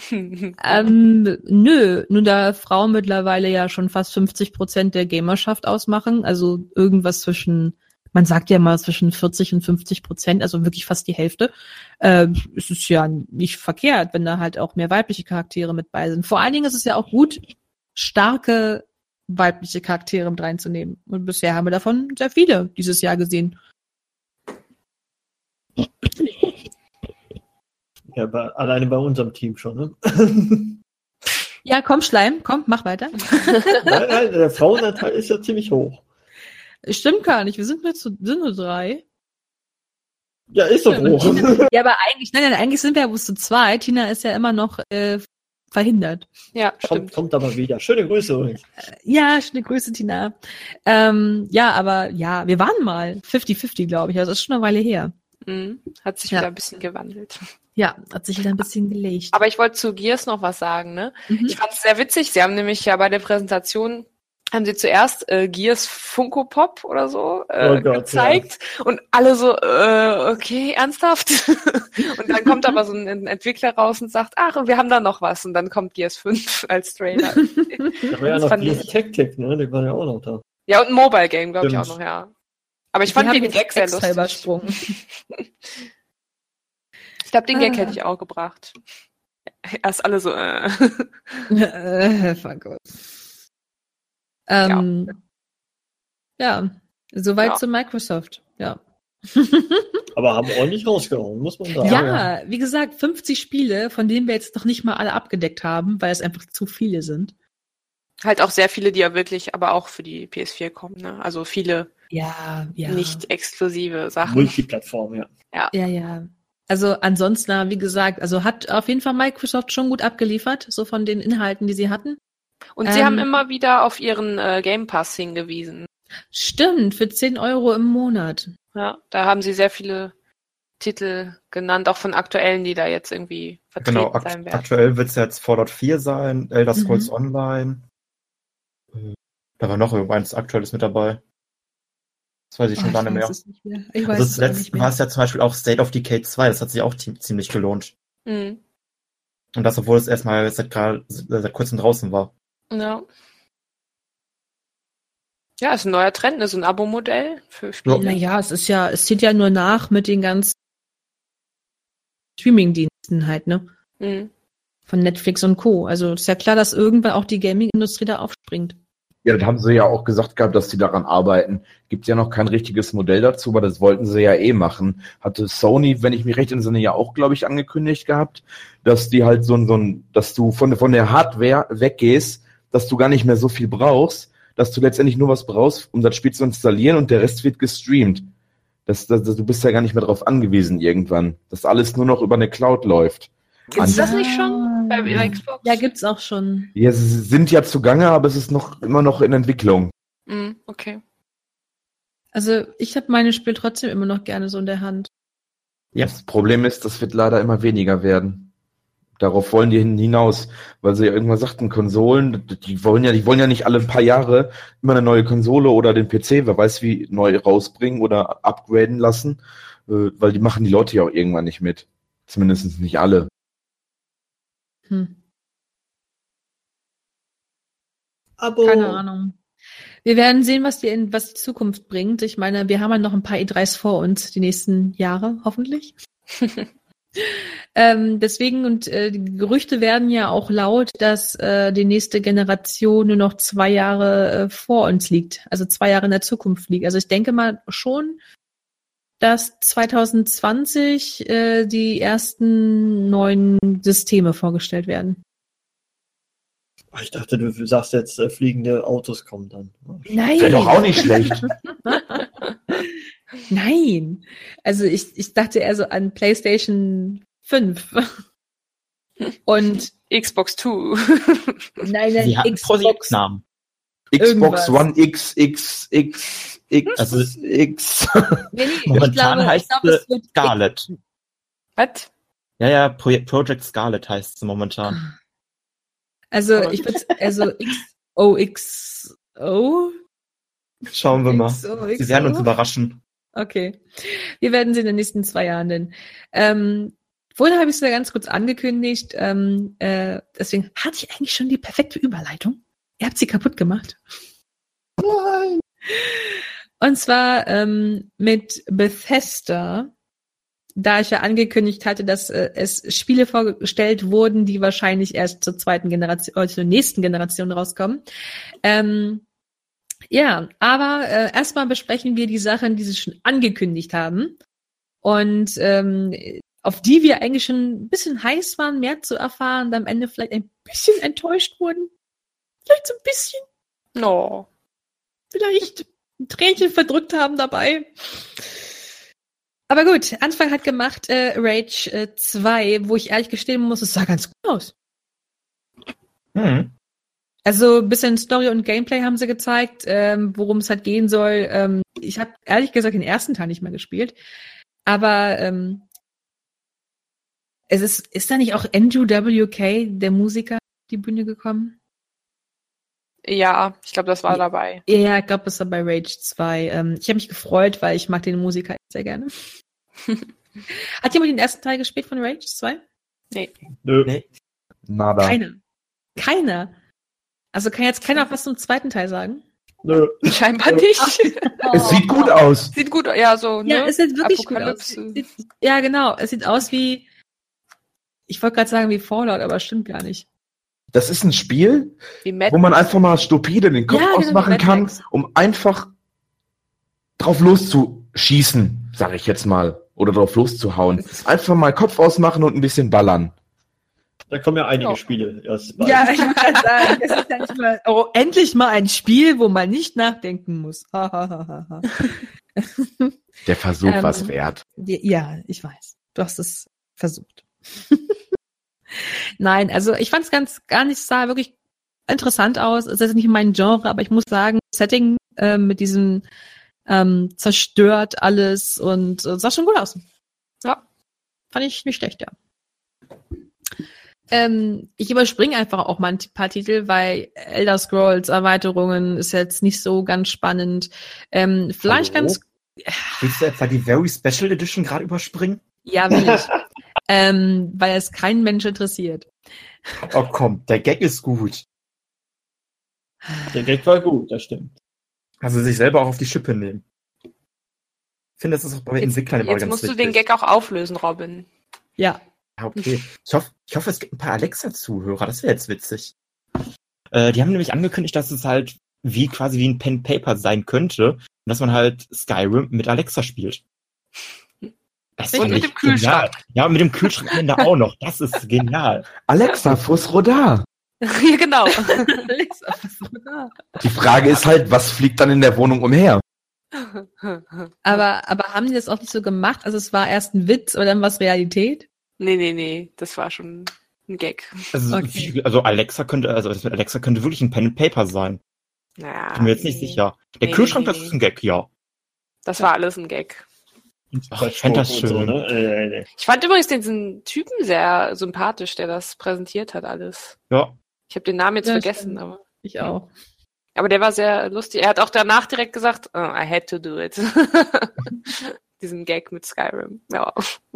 [SPEAKER 2] Nö, nur da Frauen mittlerweile ja schon fast 50% der Gamerschaft ausmachen, also irgendwas zwischen, man sagt ja mal zwischen 40 und 50%, also wirklich fast die Hälfte, ist es ja nicht verkehrt, wenn da halt auch mehr weibliche Charaktere mit bei sind. Vor allen Dingen ist es ja auch gut, starke weibliche Charaktere mit reinzunehmen. Und bisher haben wir davon sehr viele dieses Jahr gesehen.
[SPEAKER 3] Ja, alleine bei unserem Team schon, ne?
[SPEAKER 2] Ja, komm, Schleim, komm, mach weiter.
[SPEAKER 3] Nein, der Frauenanteil ist ja ziemlich hoch.
[SPEAKER 2] Stimmt gar nicht, wir sind nur 3.
[SPEAKER 3] Ja, ist doch hoch.
[SPEAKER 2] Ja, aber eigentlich sind wir ja bloß zu 2. Tina ist ja immer noch verhindert.
[SPEAKER 5] Ja, stimmt.
[SPEAKER 3] Kommt aber wieder. Schöne Grüße übrigens.
[SPEAKER 2] Ja, schöne Grüße, Tina. Ja, aber ja, wir waren mal 50-50, glaube ich. Also das ist schon eine Weile her.
[SPEAKER 5] Hat sich
[SPEAKER 2] Ja.
[SPEAKER 5] wieder ein bisschen gewandelt.
[SPEAKER 2] Ja, hat sich wieder ein bisschen gelegt.
[SPEAKER 5] Aber ich wollte zu Gears noch was sagen, ne?
[SPEAKER 2] Mhm.
[SPEAKER 5] Ich fand es sehr witzig. Sie haben nämlich ja bei der Präsentation haben sie zuerst Gears Funko Pop oder so
[SPEAKER 3] Oh Gott,
[SPEAKER 5] gezeigt und alle so, okay, ernsthaft? Und dann kommt aber so ein Entwickler raus und sagt, ach, und wir haben da noch was. Und dann kommt Gears 5 als Trailer.
[SPEAKER 3] Da war ja
[SPEAKER 5] Das
[SPEAKER 3] noch
[SPEAKER 5] fand
[SPEAKER 3] Gears
[SPEAKER 5] ich-
[SPEAKER 3] Tactic, ne? Die waren ja auch noch da.
[SPEAKER 5] Ja, und ein Mobile Game, glaube ich, auch
[SPEAKER 3] Stimmt.
[SPEAKER 5] noch, ja. Aber ich fand den Gag sehr
[SPEAKER 2] extra
[SPEAKER 5] lustig.
[SPEAKER 2] übersprungen.
[SPEAKER 5] Ich glaube, den Gag
[SPEAKER 2] Ah.
[SPEAKER 5] hätte ich auch gebracht. Erst alle so,
[SPEAKER 2] Fuck off. Ja, soweit
[SPEAKER 5] Ja.
[SPEAKER 2] zu Microsoft. Ja.
[SPEAKER 3] Aber haben ordentlich rausgehauen, muss man sagen.
[SPEAKER 2] Ja, wie gesagt, 50 Spiele, von denen wir jetzt noch nicht mal alle abgedeckt haben, weil es einfach zu viele sind.
[SPEAKER 5] Halt auch sehr viele, die ja wirklich aber auch für die PS4 kommen, ne? Also viele
[SPEAKER 2] Ja.
[SPEAKER 5] nicht exklusive Sachen.
[SPEAKER 3] Multiplattform, ja.
[SPEAKER 2] Ja. Also ansonsten, wie gesagt, also hat auf jeden Fall Microsoft schon gut abgeliefert, so von den Inhalten, die sie hatten.
[SPEAKER 5] Und sie haben immer wieder auf ihren Game Pass hingewiesen.
[SPEAKER 2] Stimmt, für 10 € im Monat.
[SPEAKER 5] Ja, da haben sie sehr viele Titel genannt, auch von aktuellen, die da jetzt irgendwie vertreten
[SPEAKER 7] Genau,
[SPEAKER 5] sein werden.
[SPEAKER 7] aktuell wird es jetzt Fallout 4 sein, Elder Scrolls Online. Da war noch irgendwas Aktuelles mit dabei. Das weiß ich schon gar nicht mehr.
[SPEAKER 2] Ich weiß
[SPEAKER 7] Also
[SPEAKER 2] es auch nicht
[SPEAKER 7] zuletzt war es ja zum Beispiel auch State of Decay 2, das hat sich auch ziemlich gelohnt.
[SPEAKER 5] Mhm.
[SPEAKER 7] Und das, obwohl es erstmal seit kurzem draußen war.
[SPEAKER 5] Ja. Ja, ist ein neuer Trend, ne? So ein Abo-Modell für Spiele.
[SPEAKER 2] Naja, es zieht ja nur nach mit den ganzen Streaming-Diensten halt, ne?
[SPEAKER 5] Mhm.
[SPEAKER 2] Von Netflix und Co. Also ist ja klar, dass irgendwann auch die Gaming-Industrie da aufspringt.
[SPEAKER 4] Ja, das haben sie ja auch gesagt gehabt, dass sie daran arbeiten. Gibt ja noch kein richtiges Modell dazu, aber das wollten sie ja machen. Hatte Sony, wenn ich mich recht entsinne, ja auch, glaube ich, angekündigt gehabt, dass die halt dass du von der Hardware weggehst, dass du gar nicht mehr so viel brauchst, dass du letztendlich nur was brauchst, um das Spiel zu installieren und der Rest wird gestreamt. Du bist ja gar nicht mehr darauf angewiesen irgendwann, dass alles nur noch über eine Cloud läuft.
[SPEAKER 5] Gibt's das nicht schon bei Xbox?
[SPEAKER 2] Ja, gibt's auch schon.
[SPEAKER 4] Ja, sie sind ja zugange, aber es ist immer noch in Entwicklung.
[SPEAKER 5] Mhm, okay.
[SPEAKER 2] Also ich habe meine Spiele trotzdem immer noch gerne so in der Hand.
[SPEAKER 7] Ja.
[SPEAKER 4] Das Problem ist, das wird leider immer weniger werden. Darauf wollen die hinaus, weil sie ja irgendwann sagten, Konsolen, die wollen ja nicht alle paar Jahre immer eine neue Konsole oder den PC, wer weiß wie, neu rausbringen oder upgraden lassen, weil die machen die Leute ja auch irgendwann nicht mit. Zumindest nicht alle.
[SPEAKER 3] Abo.
[SPEAKER 2] Keine Ahnung. Wir werden sehen, was die Zukunft bringt. Ich meine, wir haben ja noch ein paar E3s vor uns, die nächsten Jahre, hoffentlich. Deswegen, und die Gerüchte werden ja auch laut, dass die nächste Generation nur noch 2 Jahre vor uns liegt, also 2 Jahre in der Zukunft liegt. Also ich denke mal schon, dass 2020 die ersten neuen Systeme vorgestellt werden.
[SPEAKER 3] Ich dachte, du sagst jetzt, fliegende Autos kommen dann.
[SPEAKER 2] Nein.
[SPEAKER 4] Wäre doch auch nicht schlecht.
[SPEAKER 2] Nein. Also ich dachte eher so an PlayStation 5. Und
[SPEAKER 5] Xbox 2.
[SPEAKER 2] nein,
[SPEAKER 7] Sie hatten Projektnamen.
[SPEAKER 4] Xbox
[SPEAKER 2] Irgendwas.
[SPEAKER 4] One X.
[SPEAKER 7] Also
[SPEAKER 2] Nee,
[SPEAKER 7] momentan heißt
[SPEAKER 2] es wird
[SPEAKER 7] Scarlet.
[SPEAKER 5] Was?
[SPEAKER 7] Ja, Project Scarlet heißt sie momentan.
[SPEAKER 2] Also ich würde XOXO.
[SPEAKER 7] Schauen wir mal.
[SPEAKER 2] XOXO.
[SPEAKER 7] Sie werden uns überraschen.
[SPEAKER 2] Okay. Wir werden sie in den nächsten 2 Jahren nennen. Vorhin habe ich es ja ganz kurz angekündigt. Deswegen hatte ich eigentlich schon die perfekte Überleitung. Ihr habt sie kaputt gemacht.
[SPEAKER 3] Nein.
[SPEAKER 2] Und zwar mit Bethesda, da ich ja angekündigt hatte, dass es Spiele vorgestellt wurden, die wahrscheinlich erst zur zweiten Generation, oder zur nächsten Generation rauskommen. Ja, aber erstmal besprechen wir die Sachen, die sie schon angekündigt haben und auf die wir eigentlich schon ein bisschen heiß waren, mehr zu erfahren und am Ende vielleicht ein bisschen enttäuscht wurden. Vielleicht so ein bisschen.
[SPEAKER 5] No.
[SPEAKER 2] Vielleicht ein Tränchen verdrückt haben dabei. Aber gut, Anfang hat gemacht Rage 2, wo ich ehrlich gestehen muss, es sah ganz gut aus. Also ein bisschen Story und Gameplay haben sie gezeigt, worum es halt gehen soll. Ich habe ehrlich gesagt den ersten Teil nicht mehr gespielt. Aber ist da nicht auch Andrew WK, der Musiker, auf die Bühne gekommen?
[SPEAKER 5] Ja, ich glaube, das war dabei.
[SPEAKER 2] Ja, ich glaube, das war bei Rage 2. Ich habe mich gefreut, weil ich mag den Musiker sehr gerne. Hat jemand den ersten Teil gespielt von Rage 2?
[SPEAKER 3] Nö.
[SPEAKER 7] Nee.
[SPEAKER 4] Nada.
[SPEAKER 2] Keiner. Also kann jetzt keiner was zum zweiten Teil sagen?
[SPEAKER 3] Nö.
[SPEAKER 5] Scheinbar nicht.
[SPEAKER 4] Es sieht gut aus.
[SPEAKER 5] Sieht gut aus, ja, so, ne?
[SPEAKER 2] Ja, es sieht wirklich gut aus.
[SPEAKER 5] Apokalypse.
[SPEAKER 2] Ja, genau. Es sieht aus wie, ich wollte gerade sagen wie Fallout, aber stimmt gar nicht.
[SPEAKER 4] Das ist ein Spiel,
[SPEAKER 5] Wie Mad
[SPEAKER 4] wo man einfach mal stupide den Kopf
[SPEAKER 2] Ja, genau,
[SPEAKER 4] ausmachen
[SPEAKER 2] Mad
[SPEAKER 4] kann,
[SPEAKER 2] Max.
[SPEAKER 4] um einfach drauf loszuschießen, sag ich jetzt mal. Oder drauf loszuhauen. Einfach mal Kopf ausmachen und ein bisschen ballern.
[SPEAKER 3] Da kommen ja einige
[SPEAKER 5] Ja.
[SPEAKER 3] Spiele erst bald.
[SPEAKER 2] Ja, ich wollte gerade sagen, das ist ja nicht mal, oh, endlich mal ein Spiel, wo man nicht nachdenken muss.
[SPEAKER 4] Der Versuch war's wert.
[SPEAKER 2] Ja, ich weiß. Du hast es versucht. Nein, also ich fand es sah wirklich interessant aus. Es ist nicht mein Genre, aber ich muss sagen, Setting mit diesem zerstört alles und sah schon gut aus.
[SPEAKER 5] Ja.
[SPEAKER 2] Fand ich nicht schlecht, ja. Ich überspringe einfach auch mal ein paar Titel, weil Elder Scrolls Erweiterungen ist jetzt nicht so ganz spannend. Vielleicht
[SPEAKER 7] Hallo?
[SPEAKER 2] ganz,
[SPEAKER 7] Willst du etwa die Very Special Edition gerade überspringen?
[SPEAKER 2] ja, will ich. Weil es keinen Mensch interessiert.
[SPEAKER 7] Oh komm, der Gag ist gut.
[SPEAKER 3] Der Gag war gut, das stimmt.
[SPEAKER 7] Also sich selber auch auf die Schippe nehmen. Ich finde, das ist auch bei Entwicklern immer
[SPEAKER 5] Jetzt
[SPEAKER 7] ganz
[SPEAKER 5] musst du
[SPEAKER 7] wichtig.
[SPEAKER 5] den Gag auch auflösen, Robin.
[SPEAKER 2] Ja.
[SPEAKER 7] Ja, okay. Ich hoffe, es gibt ein paar Alexa-Zuhörer. Das wäre jetzt witzig. Die haben nämlich angekündigt, dass es halt quasi wie ein Pen Paper sein könnte und dass man halt Skyrim mit Alexa spielt. Das
[SPEAKER 5] Und
[SPEAKER 7] fand
[SPEAKER 5] mit
[SPEAKER 7] ich
[SPEAKER 5] dem Kühlschrank.
[SPEAKER 7] genial. Ja, mit dem Kühlschrank am Ende auch noch. Das ist genial.
[SPEAKER 4] Alexa, Fuß Rodar.
[SPEAKER 5] Ja, genau.
[SPEAKER 4] Die Frage ist halt, was fliegt dann in der Wohnung umher?
[SPEAKER 2] Aber haben die das auch nicht so gemacht? Also es war erst ein Witz oder dann war es Realität?
[SPEAKER 5] Nee, das war schon ein Gag.
[SPEAKER 7] Also,
[SPEAKER 2] Okay.
[SPEAKER 7] Das mit Alexa könnte wirklich ein Pen and Paper sein.
[SPEAKER 5] Naja,
[SPEAKER 7] Bin mir jetzt nicht sicher. Der
[SPEAKER 5] Nee,
[SPEAKER 7] Kühlschrank,
[SPEAKER 5] nee,
[SPEAKER 7] das ist ein Gag, ja.
[SPEAKER 5] Das war alles ein Gag.
[SPEAKER 7] Ach, ich fände das
[SPEAKER 3] Und
[SPEAKER 7] schön.
[SPEAKER 3] so, ne?
[SPEAKER 5] Ich fand übrigens diesen Typen sehr sympathisch, der das präsentiert hat alles.
[SPEAKER 7] Ja.
[SPEAKER 5] Ich habe den Namen jetzt
[SPEAKER 2] Ja,
[SPEAKER 5] vergessen,
[SPEAKER 2] stimmt.
[SPEAKER 5] aber
[SPEAKER 2] Ich auch.
[SPEAKER 5] der war sehr lustig. Er hat auch danach direkt gesagt, oh, I had to do it. Diesen Gag mit Skyrim. Ja.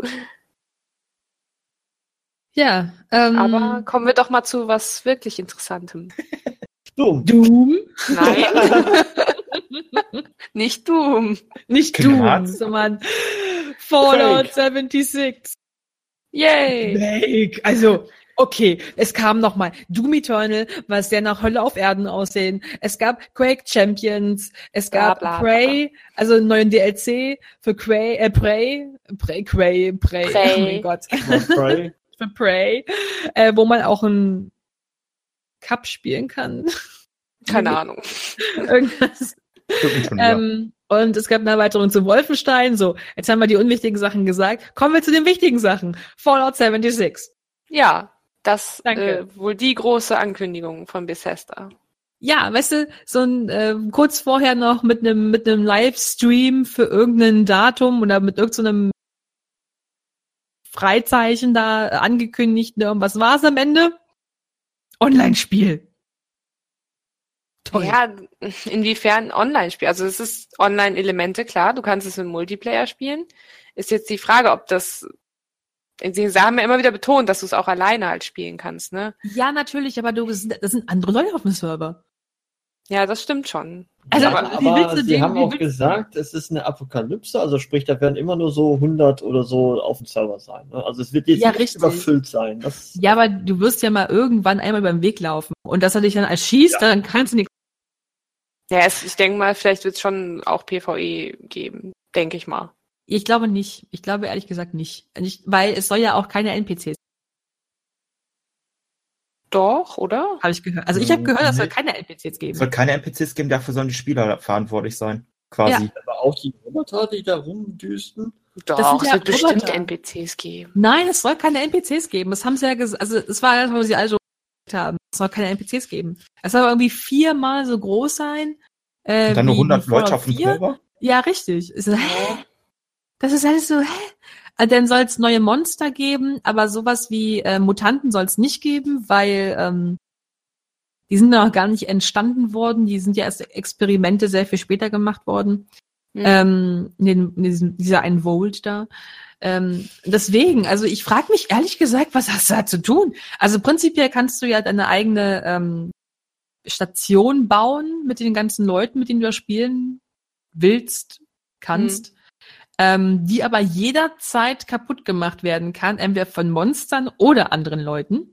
[SPEAKER 2] Ja.
[SPEAKER 5] Aber kommen wir doch mal zu was wirklich Interessantem.
[SPEAKER 3] Dumm.
[SPEAKER 2] Doom?
[SPEAKER 5] Nein. Nicht Doom.
[SPEAKER 2] Nicht
[SPEAKER 7] Kingdom
[SPEAKER 2] Doom,
[SPEAKER 7] Hearts?
[SPEAKER 2] sondern Fallout 76.
[SPEAKER 5] Yay.
[SPEAKER 2] Fake. Also, Okay, es kam nochmal Doom Eternal, was sehr nach Hölle auf Erden aussehen. Es gab Quake Champions, es gab
[SPEAKER 5] Bla, bla,
[SPEAKER 2] Prey, also einen neuen DLC für Prey, oh mein Gott,
[SPEAKER 3] Prey.
[SPEAKER 2] für Prey, wo man auch einen Cup spielen kann.
[SPEAKER 5] Keine Ahnung.
[SPEAKER 2] Irgendwas.
[SPEAKER 6] Stimmt schon, ja.
[SPEAKER 2] Und es gab eine Erweiterung zu Wolfenstein. So, jetzt haben wir die unwichtigen Sachen gesagt. Kommen wir zu den wichtigen Sachen. Fallout 76.
[SPEAKER 5] Ja, das
[SPEAKER 2] Danke.
[SPEAKER 5] wohl die große Ankündigung von Bethesda.
[SPEAKER 2] Ja, weißt du, so ein kurz vorher noch mit einem Livestream für irgendein Datum oder mit irgendeinem Freizeichen da angekündigt. Ne? Und was war's am Ende? Online-Spiel. Toll.
[SPEAKER 5] Ja, inwiefern Online-Spiel? Also es ist Online-Elemente, klar, du kannst es im Multiplayer spielen. Ist jetzt die Frage, ob das... Sie haben ja immer wieder betont, dass du es auch alleine halt spielen kannst, ne?
[SPEAKER 2] Ja, natürlich, aber das sind andere Leute auf dem Server.
[SPEAKER 5] Ja, das stimmt schon.
[SPEAKER 2] Also,
[SPEAKER 3] Ja,
[SPEAKER 2] wie willst
[SPEAKER 3] aber
[SPEAKER 2] du
[SPEAKER 3] sie
[SPEAKER 2] den-
[SPEAKER 3] haben
[SPEAKER 2] wie
[SPEAKER 3] auch
[SPEAKER 2] willst-
[SPEAKER 3] gesagt, es ist eine Apokalypse, also sprich, da werden immer nur so 100 oder so auf dem Server sein. Ne? Also es wird jetzt
[SPEAKER 2] Ja,
[SPEAKER 3] nicht
[SPEAKER 2] richtig.
[SPEAKER 3] überfüllt sein. Das,
[SPEAKER 2] Ja, aber du wirst ja mal irgendwann einmal beim Weg laufen. Und dass er dich dann erschießt,
[SPEAKER 3] Ja.
[SPEAKER 2] dann kannst du nichts.
[SPEAKER 5] Ja, ich denke mal, vielleicht wird es schon auch PvE geben, denke ich mal.
[SPEAKER 2] Ich glaube nicht. Ich glaube ehrlich gesagt nicht. Weil es soll ja auch keine NPCs,
[SPEAKER 5] Doch, oder?
[SPEAKER 2] habe ich gehört. Also ich habe gehört, es soll
[SPEAKER 6] Nee.
[SPEAKER 2] keine NPCs geben.
[SPEAKER 6] Es soll keine NPCs geben, dafür sollen die Spieler verantwortlich sein. Quasi.
[SPEAKER 3] aber auch die Roboter, die da rumdüsten.
[SPEAKER 5] Doch,
[SPEAKER 2] sind
[SPEAKER 5] es
[SPEAKER 2] ja
[SPEAKER 5] wird bestimmt
[SPEAKER 2] Roboter.
[SPEAKER 5] NPCs geben.
[SPEAKER 2] Nein, es soll keine NPCs geben. Das haben sie ja gesagt. Also es war das, was sie alle so gesagt haben. Es soll keine NPCs geben. Es soll aber irgendwie 4-mal so groß sein.
[SPEAKER 6] Und dann nur
[SPEAKER 2] wie
[SPEAKER 6] 100
[SPEAKER 2] Fallout
[SPEAKER 6] Leute auf dem
[SPEAKER 2] 4.
[SPEAKER 6] Server?
[SPEAKER 2] Ja, richtig. Das ist alles so, Dann soll es neue Monster geben, aber sowas wie Mutanten soll es nicht geben, weil die sind noch gar nicht entstanden worden. Die sind ja erst Experimente sehr viel später gemacht worden. In dieser einen Vault da. Deswegen, also ich frage mich ehrlich gesagt, was hast du da zu tun? Also prinzipiell kannst du ja deine eigene Station bauen mit den ganzen Leuten, mit denen du da spielen willst, kannst, die aber jederzeit kaputt gemacht werden kann, entweder von Monstern oder anderen Leuten.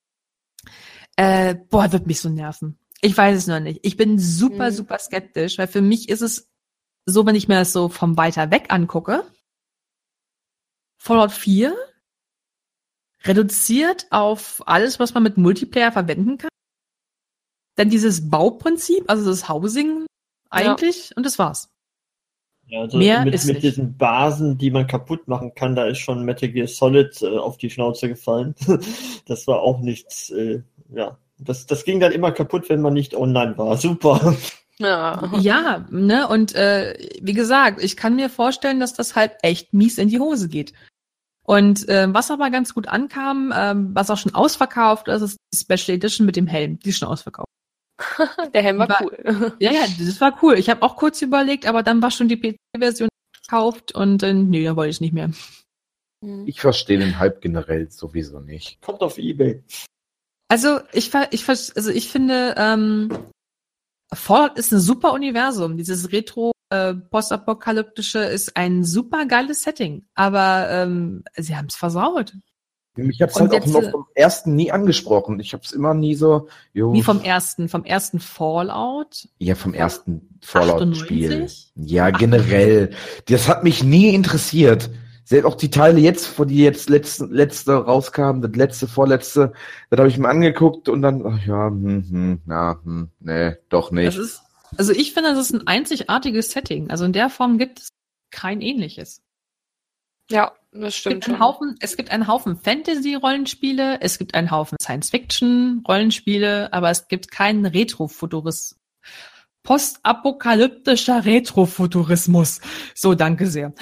[SPEAKER 2] Wird mich so nerven. Ich weiß es noch nicht. Ich bin super, super skeptisch, weil für mich ist es so, wenn ich mir das so vom weiter weg angucke, Fallout 4 reduziert auf alles, was man mit Multiplayer verwenden kann. Dann dieses Bauprinzip, also das Housing eigentlich, und das war's.
[SPEAKER 3] Ja, also
[SPEAKER 2] Mehr
[SPEAKER 3] mit
[SPEAKER 2] ist nicht.
[SPEAKER 3] diesen Basen, die man kaputt machen kann, da ist schon Metal Gear Solid auf die Schnauze gefallen. Das war auch nichts, ja. Das ging dann immer kaputt, wenn man nicht online war. Super.
[SPEAKER 5] Ja.
[SPEAKER 2] Ja, ne, und wie gesagt, ich kann mir vorstellen, dass das halt echt mies in die Hose geht. Und was aber ganz gut ankam, was auch schon ausverkauft ist, ist die Special Edition mit dem Helm. Die ist schon ausverkauft.
[SPEAKER 5] Der Helm war
[SPEAKER 2] War-
[SPEAKER 5] cool.
[SPEAKER 2] Ja, das war cool. Ich habe auch kurz überlegt, aber dann war schon die PC-Version gekauft und nee, da wollte ich nicht mehr.
[SPEAKER 4] Ich verstehe den Hype generell sowieso nicht.
[SPEAKER 3] Kommt auf eBay.
[SPEAKER 2] Also ich finde, Fallout ist ein super Universum. Dieses Retro postapokalyptische ist ein super geiles Setting, aber sie haben es versaut.
[SPEAKER 4] Mich hat's
[SPEAKER 2] Und
[SPEAKER 4] halt auch
[SPEAKER 2] jetzt,
[SPEAKER 4] noch vom ersten nie angesprochen. Ich hab's immer nie so,
[SPEAKER 2] Wie vom ersten Fallout.
[SPEAKER 4] ja, vom ersten Fallout-Spiel.
[SPEAKER 2] 98?
[SPEAKER 4] Ja, generell. Das hat mich nie interessiert. Selbst auch die Teile jetzt, wo die jetzt letzte rauskamen, das vorletzte, das habe ich mir angeguckt und dann, ach ja, nee, doch nicht.
[SPEAKER 2] Also ich finde, das ist ein einzigartiges Setting. Also in der Form gibt es kein ähnliches.
[SPEAKER 5] Ja, das stimmt schon.
[SPEAKER 2] Es gibt einen Haufen Fantasy-Rollenspiele, es gibt einen Haufen Science-Fiction-Rollenspiele, aber es gibt keinen Retrofuturismus. Postapokalyptischer Retrofuturismus. So, danke sehr.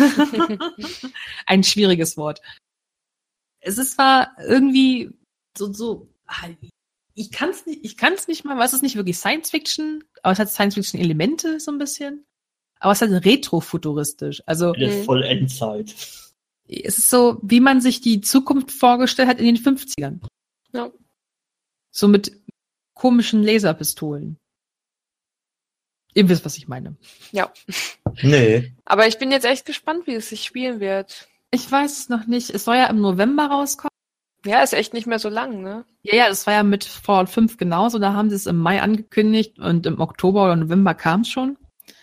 [SPEAKER 2] Ein schwieriges Wort. Es ist zwar irgendwie ich kann's nicht mal, was ist nicht wirklich Science-Fiction, aber es hat Science-Fiction-Elemente so ein bisschen. Aber es ist halt retrofuturistisch. Also
[SPEAKER 3] Das ist voll Endzeit.
[SPEAKER 2] es ist so, wie man sich die Zukunft vorgestellt hat in den 50ern.
[SPEAKER 5] Ja.
[SPEAKER 2] So mit komischen Laserpistolen. Ihr wisst, was ich meine.
[SPEAKER 5] Ja.
[SPEAKER 6] Nee.
[SPEAKER 5] Aber ich bin jetzt echt gespannt, wie es sich spielen wird.
[SPEAKER 2] Ich weiß es noch nicht. Es soll ja im November rauskommen.
[SPEAKER 5] Ja, ist echt nicht mehr so lang, ne?
[SPEAKER 2] Ja, das war ja mit Fallout 5 genauso. Da haben sie es im Mai angekündigt und im Oktober oder November kam es schon.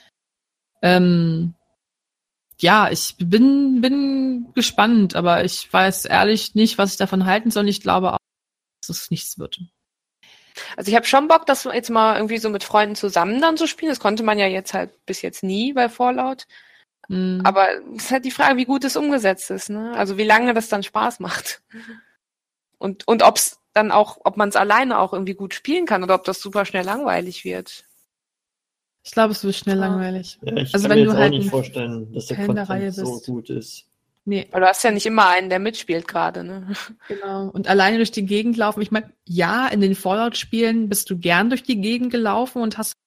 [SPEAKER 2] Ja, ich bin gespannt, aber ich weiß ehrlich nicht, was ich davon halten soll. Ich glaube auch, dass es nichts wird.
[SPEAKER 5] Also ich habe schon Bock, das jetzt mal irgendwie so mit Freunden zusammen dann zu spielen. Das konnte man ja jetzt halt bis jetzt nie bei Fallout. Aber es ist halt die Frage, wie gut es umgesetzt ist, ne? Also wie lange das dann Spaß macht. Und ob's dann auch, ob man es alleine auch irgendwie gut spielen kann oder ob das super schnell langweilig wird.
[SPEAKER 2] Ich glaube, es wird schnell langweilig.
[SPEAKER 3] Ja, ich
[SPEAKER 2] Also
[SPEAKER 3] kann
[SPEAKER 2] wenn
[SPEAKER 3] mir
[SPEAKER 2] du
[SPEAKER 3] jetzt
[SPEAKER 2] halt
[SPEAKER 3] auch nicht
[SPEAKER 2] ein
[SPEAKER 3] vorstellen, dass der
[SPEAKER 2] Fan der Reihe
[SPEAKER 3] Content so
[SPEAKER 2] bist.
[SPEAKER 3] gut ist.
[SPEAKER 2] Nee,
[SPEAKER 5] Weil du hast ja nicht immer einen, der mitspielt gerade, ne?
[SPEAKER 2] genau. Und alleine durch die Gegend laufen. Ich meine, ja, in den Fallout-Spielen bist du gern durch die Gegend gelaufen und hast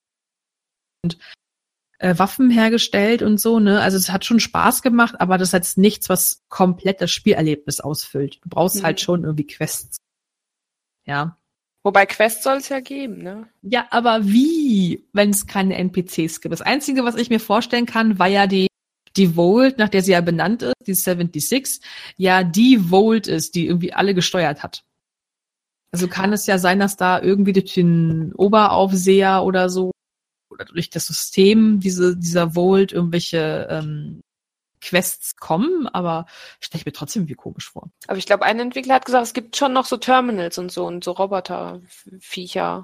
[SPEAKER 2] Waffen hergestellt und so, ne? Also es hat schon Spaß gemacht, aber das ist jetzt nichts, was komplett das Spielerlebnis ausfüllt. Du brauchst halt schon irgendwie Quests. Ja.
[SPEAKER 5] Wobei Quests soll es ja geben, ne?
[SPEAKER 2] Ja, aber wie, wenn es keine NPCs gibt? Das Einzige, was ich mir vorstellen kann, war ja die Vault, nach der sie ja benannt ist, die 76, ja die Vault ist, die irgendwie alle gesteuert hat. Also kann es ja sein, dass da irgendwie durch den Oberaufseher oder so oder durch das System dieser Vault irgendwelche Quests kommen, aber stelle ich mir trotzdem irgendwie komisch vor.
[SPEAKER 5] Aber ich glaube, ein Entwickler hat gesagt, es gibt schon noch so Terminals und so Roboterviecher.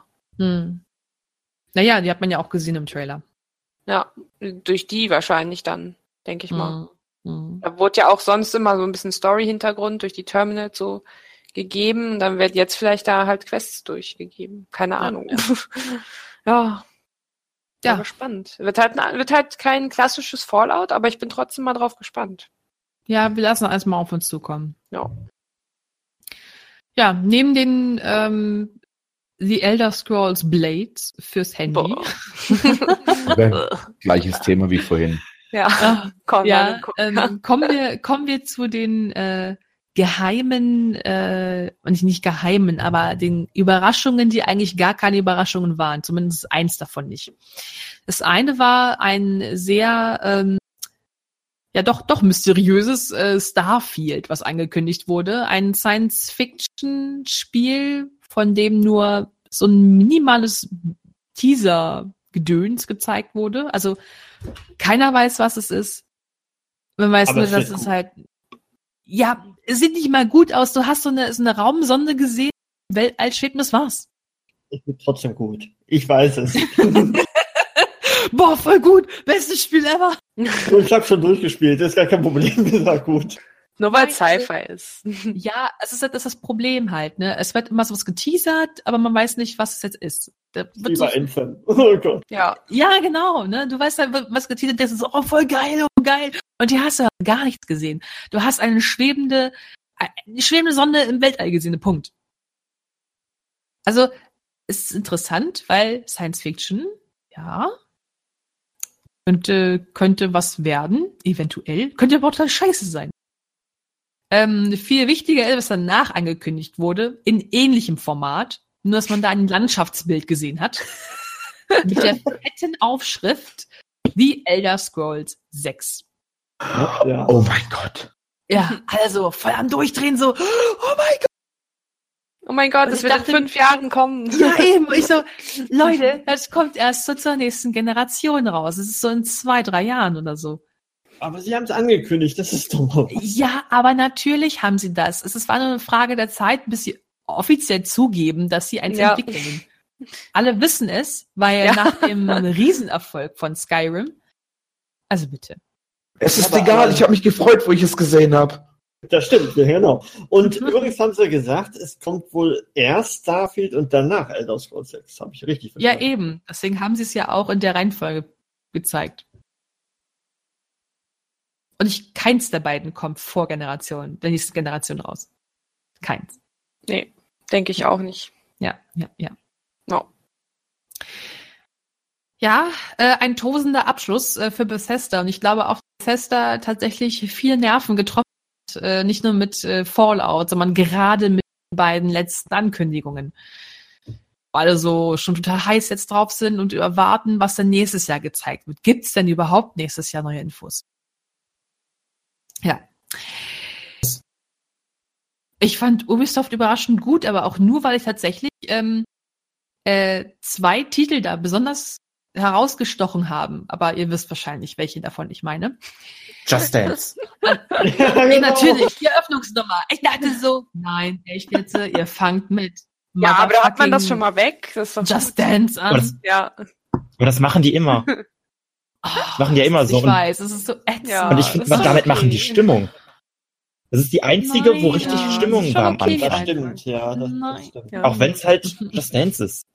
[SPEAKER 2] Naja, die hat man ja auch gesehen im Trailer.
[SPEAKER 5] Ja, durch die wahrscheinlich dann, denke ich mal.
[SPEAKER 2] Mhm.
[SPEAKER 5] Da wurde ja auch sonst immer so ein bisschen Story-Hintergrund durch die Terminals so gegeben. Dann wird jetzt vielleicht da halt Quests durchgegeben. Keine Ahnung. Ja. Ja, gespannt. Wird halt kein klassisches Fallout, aber ich bin trotzdem mal drauf gespannt.
[SPEAKER 2] Ja, wir lassen erstmal auf uns zukommen.
[SPEAKER 5] Ja.
[SPEAKER 2] Ja, neben den The Elder Scrolls Blades fürs Handy.
[SPEAKER 4] Gleiches Thema wie vorhin.
[SPEAKER 5] Ja,
[SPEAKER 2] kommen wir zu den geheimen, und nicht geheimen, aber den Überraschungen, die eigentlich gar keine Überraschungen waren. Zumindest eins davon nicht. Das eine war ein sehr, doch mysteriöses Starfield, was angekündigt wurde. Ein Science-Fiction-Spiel, von dem nur so ein minimales Teaser-Gedöns gezeigt wurde. Also keiner weiß, was es ist. Man weiß nur, dass es halt ja, es sieht nicht mal gut aus. Du hast so eine Raumsonde gesehen, Weltall schwebt und das war's.
[SPEAKER 3] Es wird trotzdem gut. Ich weiß es.
[SPEAKER 2] Boah, voll gut. Bestes Spiel ever.
[SPEAKER 3] Ich habe schon durchgespielt. Das ist gar kein Problem. Das war gut.
[SPEAKER 5] Nur weil Sci-Fi ist.
[SPEAKER 2] Ja, das ist das Problem halt, ne? Es wird immer sowas geteasert, aber man weiß nicht, was es jetzt ist.
[SPEAKER 3] Lieber Endfan. Oh Gott.
[SPEAKER 2] Ja, genau, ne? Du weißt halt, was geteasert ist, so, oh, voll geil, oh, geil. Und die hast du gar nichts gesehen. Du hast eine schwebende Sonne im Weltall gesehen, Punkt. Also, es ist interessant, weil Science Fiction, ja, könnte was werden, eventuell. Könnte aber auch total scheiße sein. Viel wichtiger ist, was danach angekündigt wurde, in ähnlichem Format, nur dass man da ein Landschaftsbild gesehen hat. Mit der fetten Aufschrift The Elder Scrolls 6.
[SPEAKER 3] Ja.
[SPEAKER 4] Oh mein Gott.
[SPEAKER 2] Ja, also voll am Durchdrehen, so, oh mein Gott.
[SPEAKER 5] Oh mein Gott, das wird in 5 Jahren kommen.
[SPEAKER 2] Ja, eben. Ich so, Leute, das kommt erst so zur nächsten Generation raus. Es ist so in 2-3 Jahren oder so.
[SPEAKER 3] Aber sie haben es angekündigt, das ist doch.
[SPEAKER 2] Ja, aber natürlich haben sie das. Es war nur eine Frage der Zeit, bis sie offiziell zugeben, dass sie eins entwickeln. Alle wissen es, weil nach dem Riesenerfolg von Skyrim, also bitte.
[SPEAKER 4] Es ist egal, ich habe mich gefreut, wo ich es gesehen habe.
[SPEAKER 3] Das stimmt, ja, genau. Und übrigens haben sie gesagt, es kommt wohl erst Starfield und danach Elder Scrolls 6. Habe ich richtig verstanden.
[SPEAKER 2] Ja, eben. Deswegen haben sie es ja auch in der Reihenfolge gezeigt. Und keins der beiden kommt vor der nächsten Generation raus. Keins.
[SPEAKER 5] Nee, denke ich auch nicht.
[SPEAKER 2] Ja.
[SPEAKER 5] No.
[SPEAKER 2] Ja, ein tosender Abschluss für Bethesda. Und ich glaube auch, Bethesda tatsächlich viele Nerven getroffen hat. Nicht nur mit Fallout, sondern gerade mit den beiden letzten Ankündigungen. Weil alle so schon total heiß jetzt drauf sind und erwarten, was dann nächstes Jahr gezeigt wird. Gibt es denn überhaupt nächstes Jahr neue Infos? Ja. Ich fand Ubisoft überraschend gut, aber auch nur, weil ich tatsächlich 2 Titel da besonders herausgestochen haben. Aber ihr wisst wahrscheinlich, welche davon ich meine.
[SPEAKER 6] Just Dance.
[SPEAKER 2] Nee, natürlich, die Eröffnungsnummer. Ich dachte so, nein, echt jetzt, ihr fangt mit
[SPEAKER 5] Ja, aber da hat man das
[SPEAKER 2] motherfucking
[SPEAKER 5] schon mal weg. Das ist doch
[SPEAKER 2] Just
[SPEAKER 5] gut.
[SPEAKER 2] Dance
[SPEAKER 7] Aber
[SPEAKER 2] an.
[SPEAKER 5] Ja.
[SPEAKER 7] Aber das machen die immer. machen die ja immer so.
[SPEAKER 2] Ich weiß, es ist so ätzend.
[SPEAKER 5] Ja,
[SPEAKER 7] Und ich finde,
[SPEAKER 2] das ist
[SPEAKER 7] damit
[SPEAKER 2] okay.
[SPEAKER 7] machen die Stimmung. Das ist die einzige, wo
[SPEAKER 2] Nein,
[SPEAKER 7] richtig
[SPEAKER 2] ja,
[SPEAKER 7] Stimmung
[SPEAKER 2] das ist schon
[SPEAKER 7] war am
[SPEAKER 2] okay.
[SPEAKER 3] Das
[SPEAKER 7] Anfang.
[SPEAKER 3] stimmt, ja. Das
[SPEAKER 2] Nein.
[SPEAKER 3] stimmt.
[SPEAKER 5] Ja.
[SPEAKER 7] Auch wenn es halt Just Dance ist.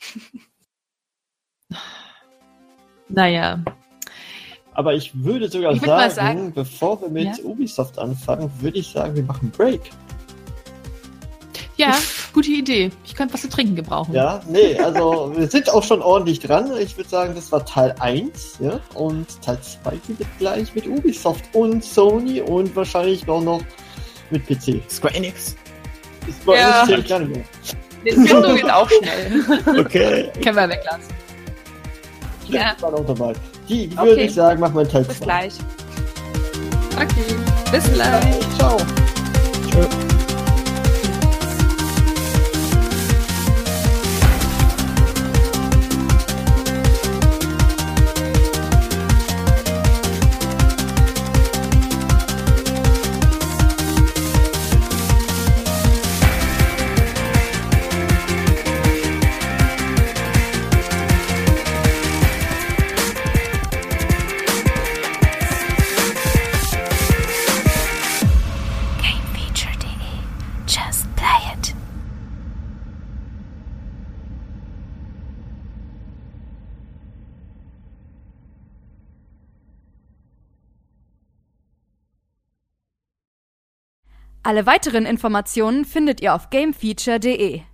[SPEAKER 2] Naja.
[SPEAKER 3] Aber ich würde sogar
[SPEAKER 2] Ich würd mal
[SPEAKER 3] sagen,
[SPEAKER 2] sagen-
[SPEAKER 3] bevor wir mit
[SPEAKER 2] Ja?
[SPEAKER 3] Ubisoft anfangen, würde ich sagen, wir machen Break.
[SPEAKER 2] Ja, gute Idee. Ich könnte was zu trinken gebrauchen.
[SPEAKER 3] Ja, nee, also wir sind auch schon ordentlich dran. Ich würde sagen, das war Teil 1, ja, und Teil 2 geht gleich mit Ubisoft und Sony und wahrscheinlich noch mit PC.
[SPEAKER 7] Square Enix.
[SPEAKER 3] Das
[SPEAKER 5] Ja.
[SPEAKER 3] zählt gar nicht mehr.
[SPEAKER 5] Nintendo geht auch schnell.
[SPEAKER 7] Okay.
[SPEAKER 2] Können wir weglassen. Ja.
[SPEAKER 3] Ich war noch dabei. Die
[SPEAKER 5] Okay.
[SPEAKER 3] würde ich sagen, machen wir in Teil 2.
[SPEAKER 5] Bis gleich.
[SPEAKER 2] Okay. Bis gleich.
[SPEAKER 3] Ciao.
[SPEAKER 7] Tschö.
[SPEAKER 1] Gamefeature.de. Just play it. Alle weiteren Informationen findet ihr auf gamefeature.de.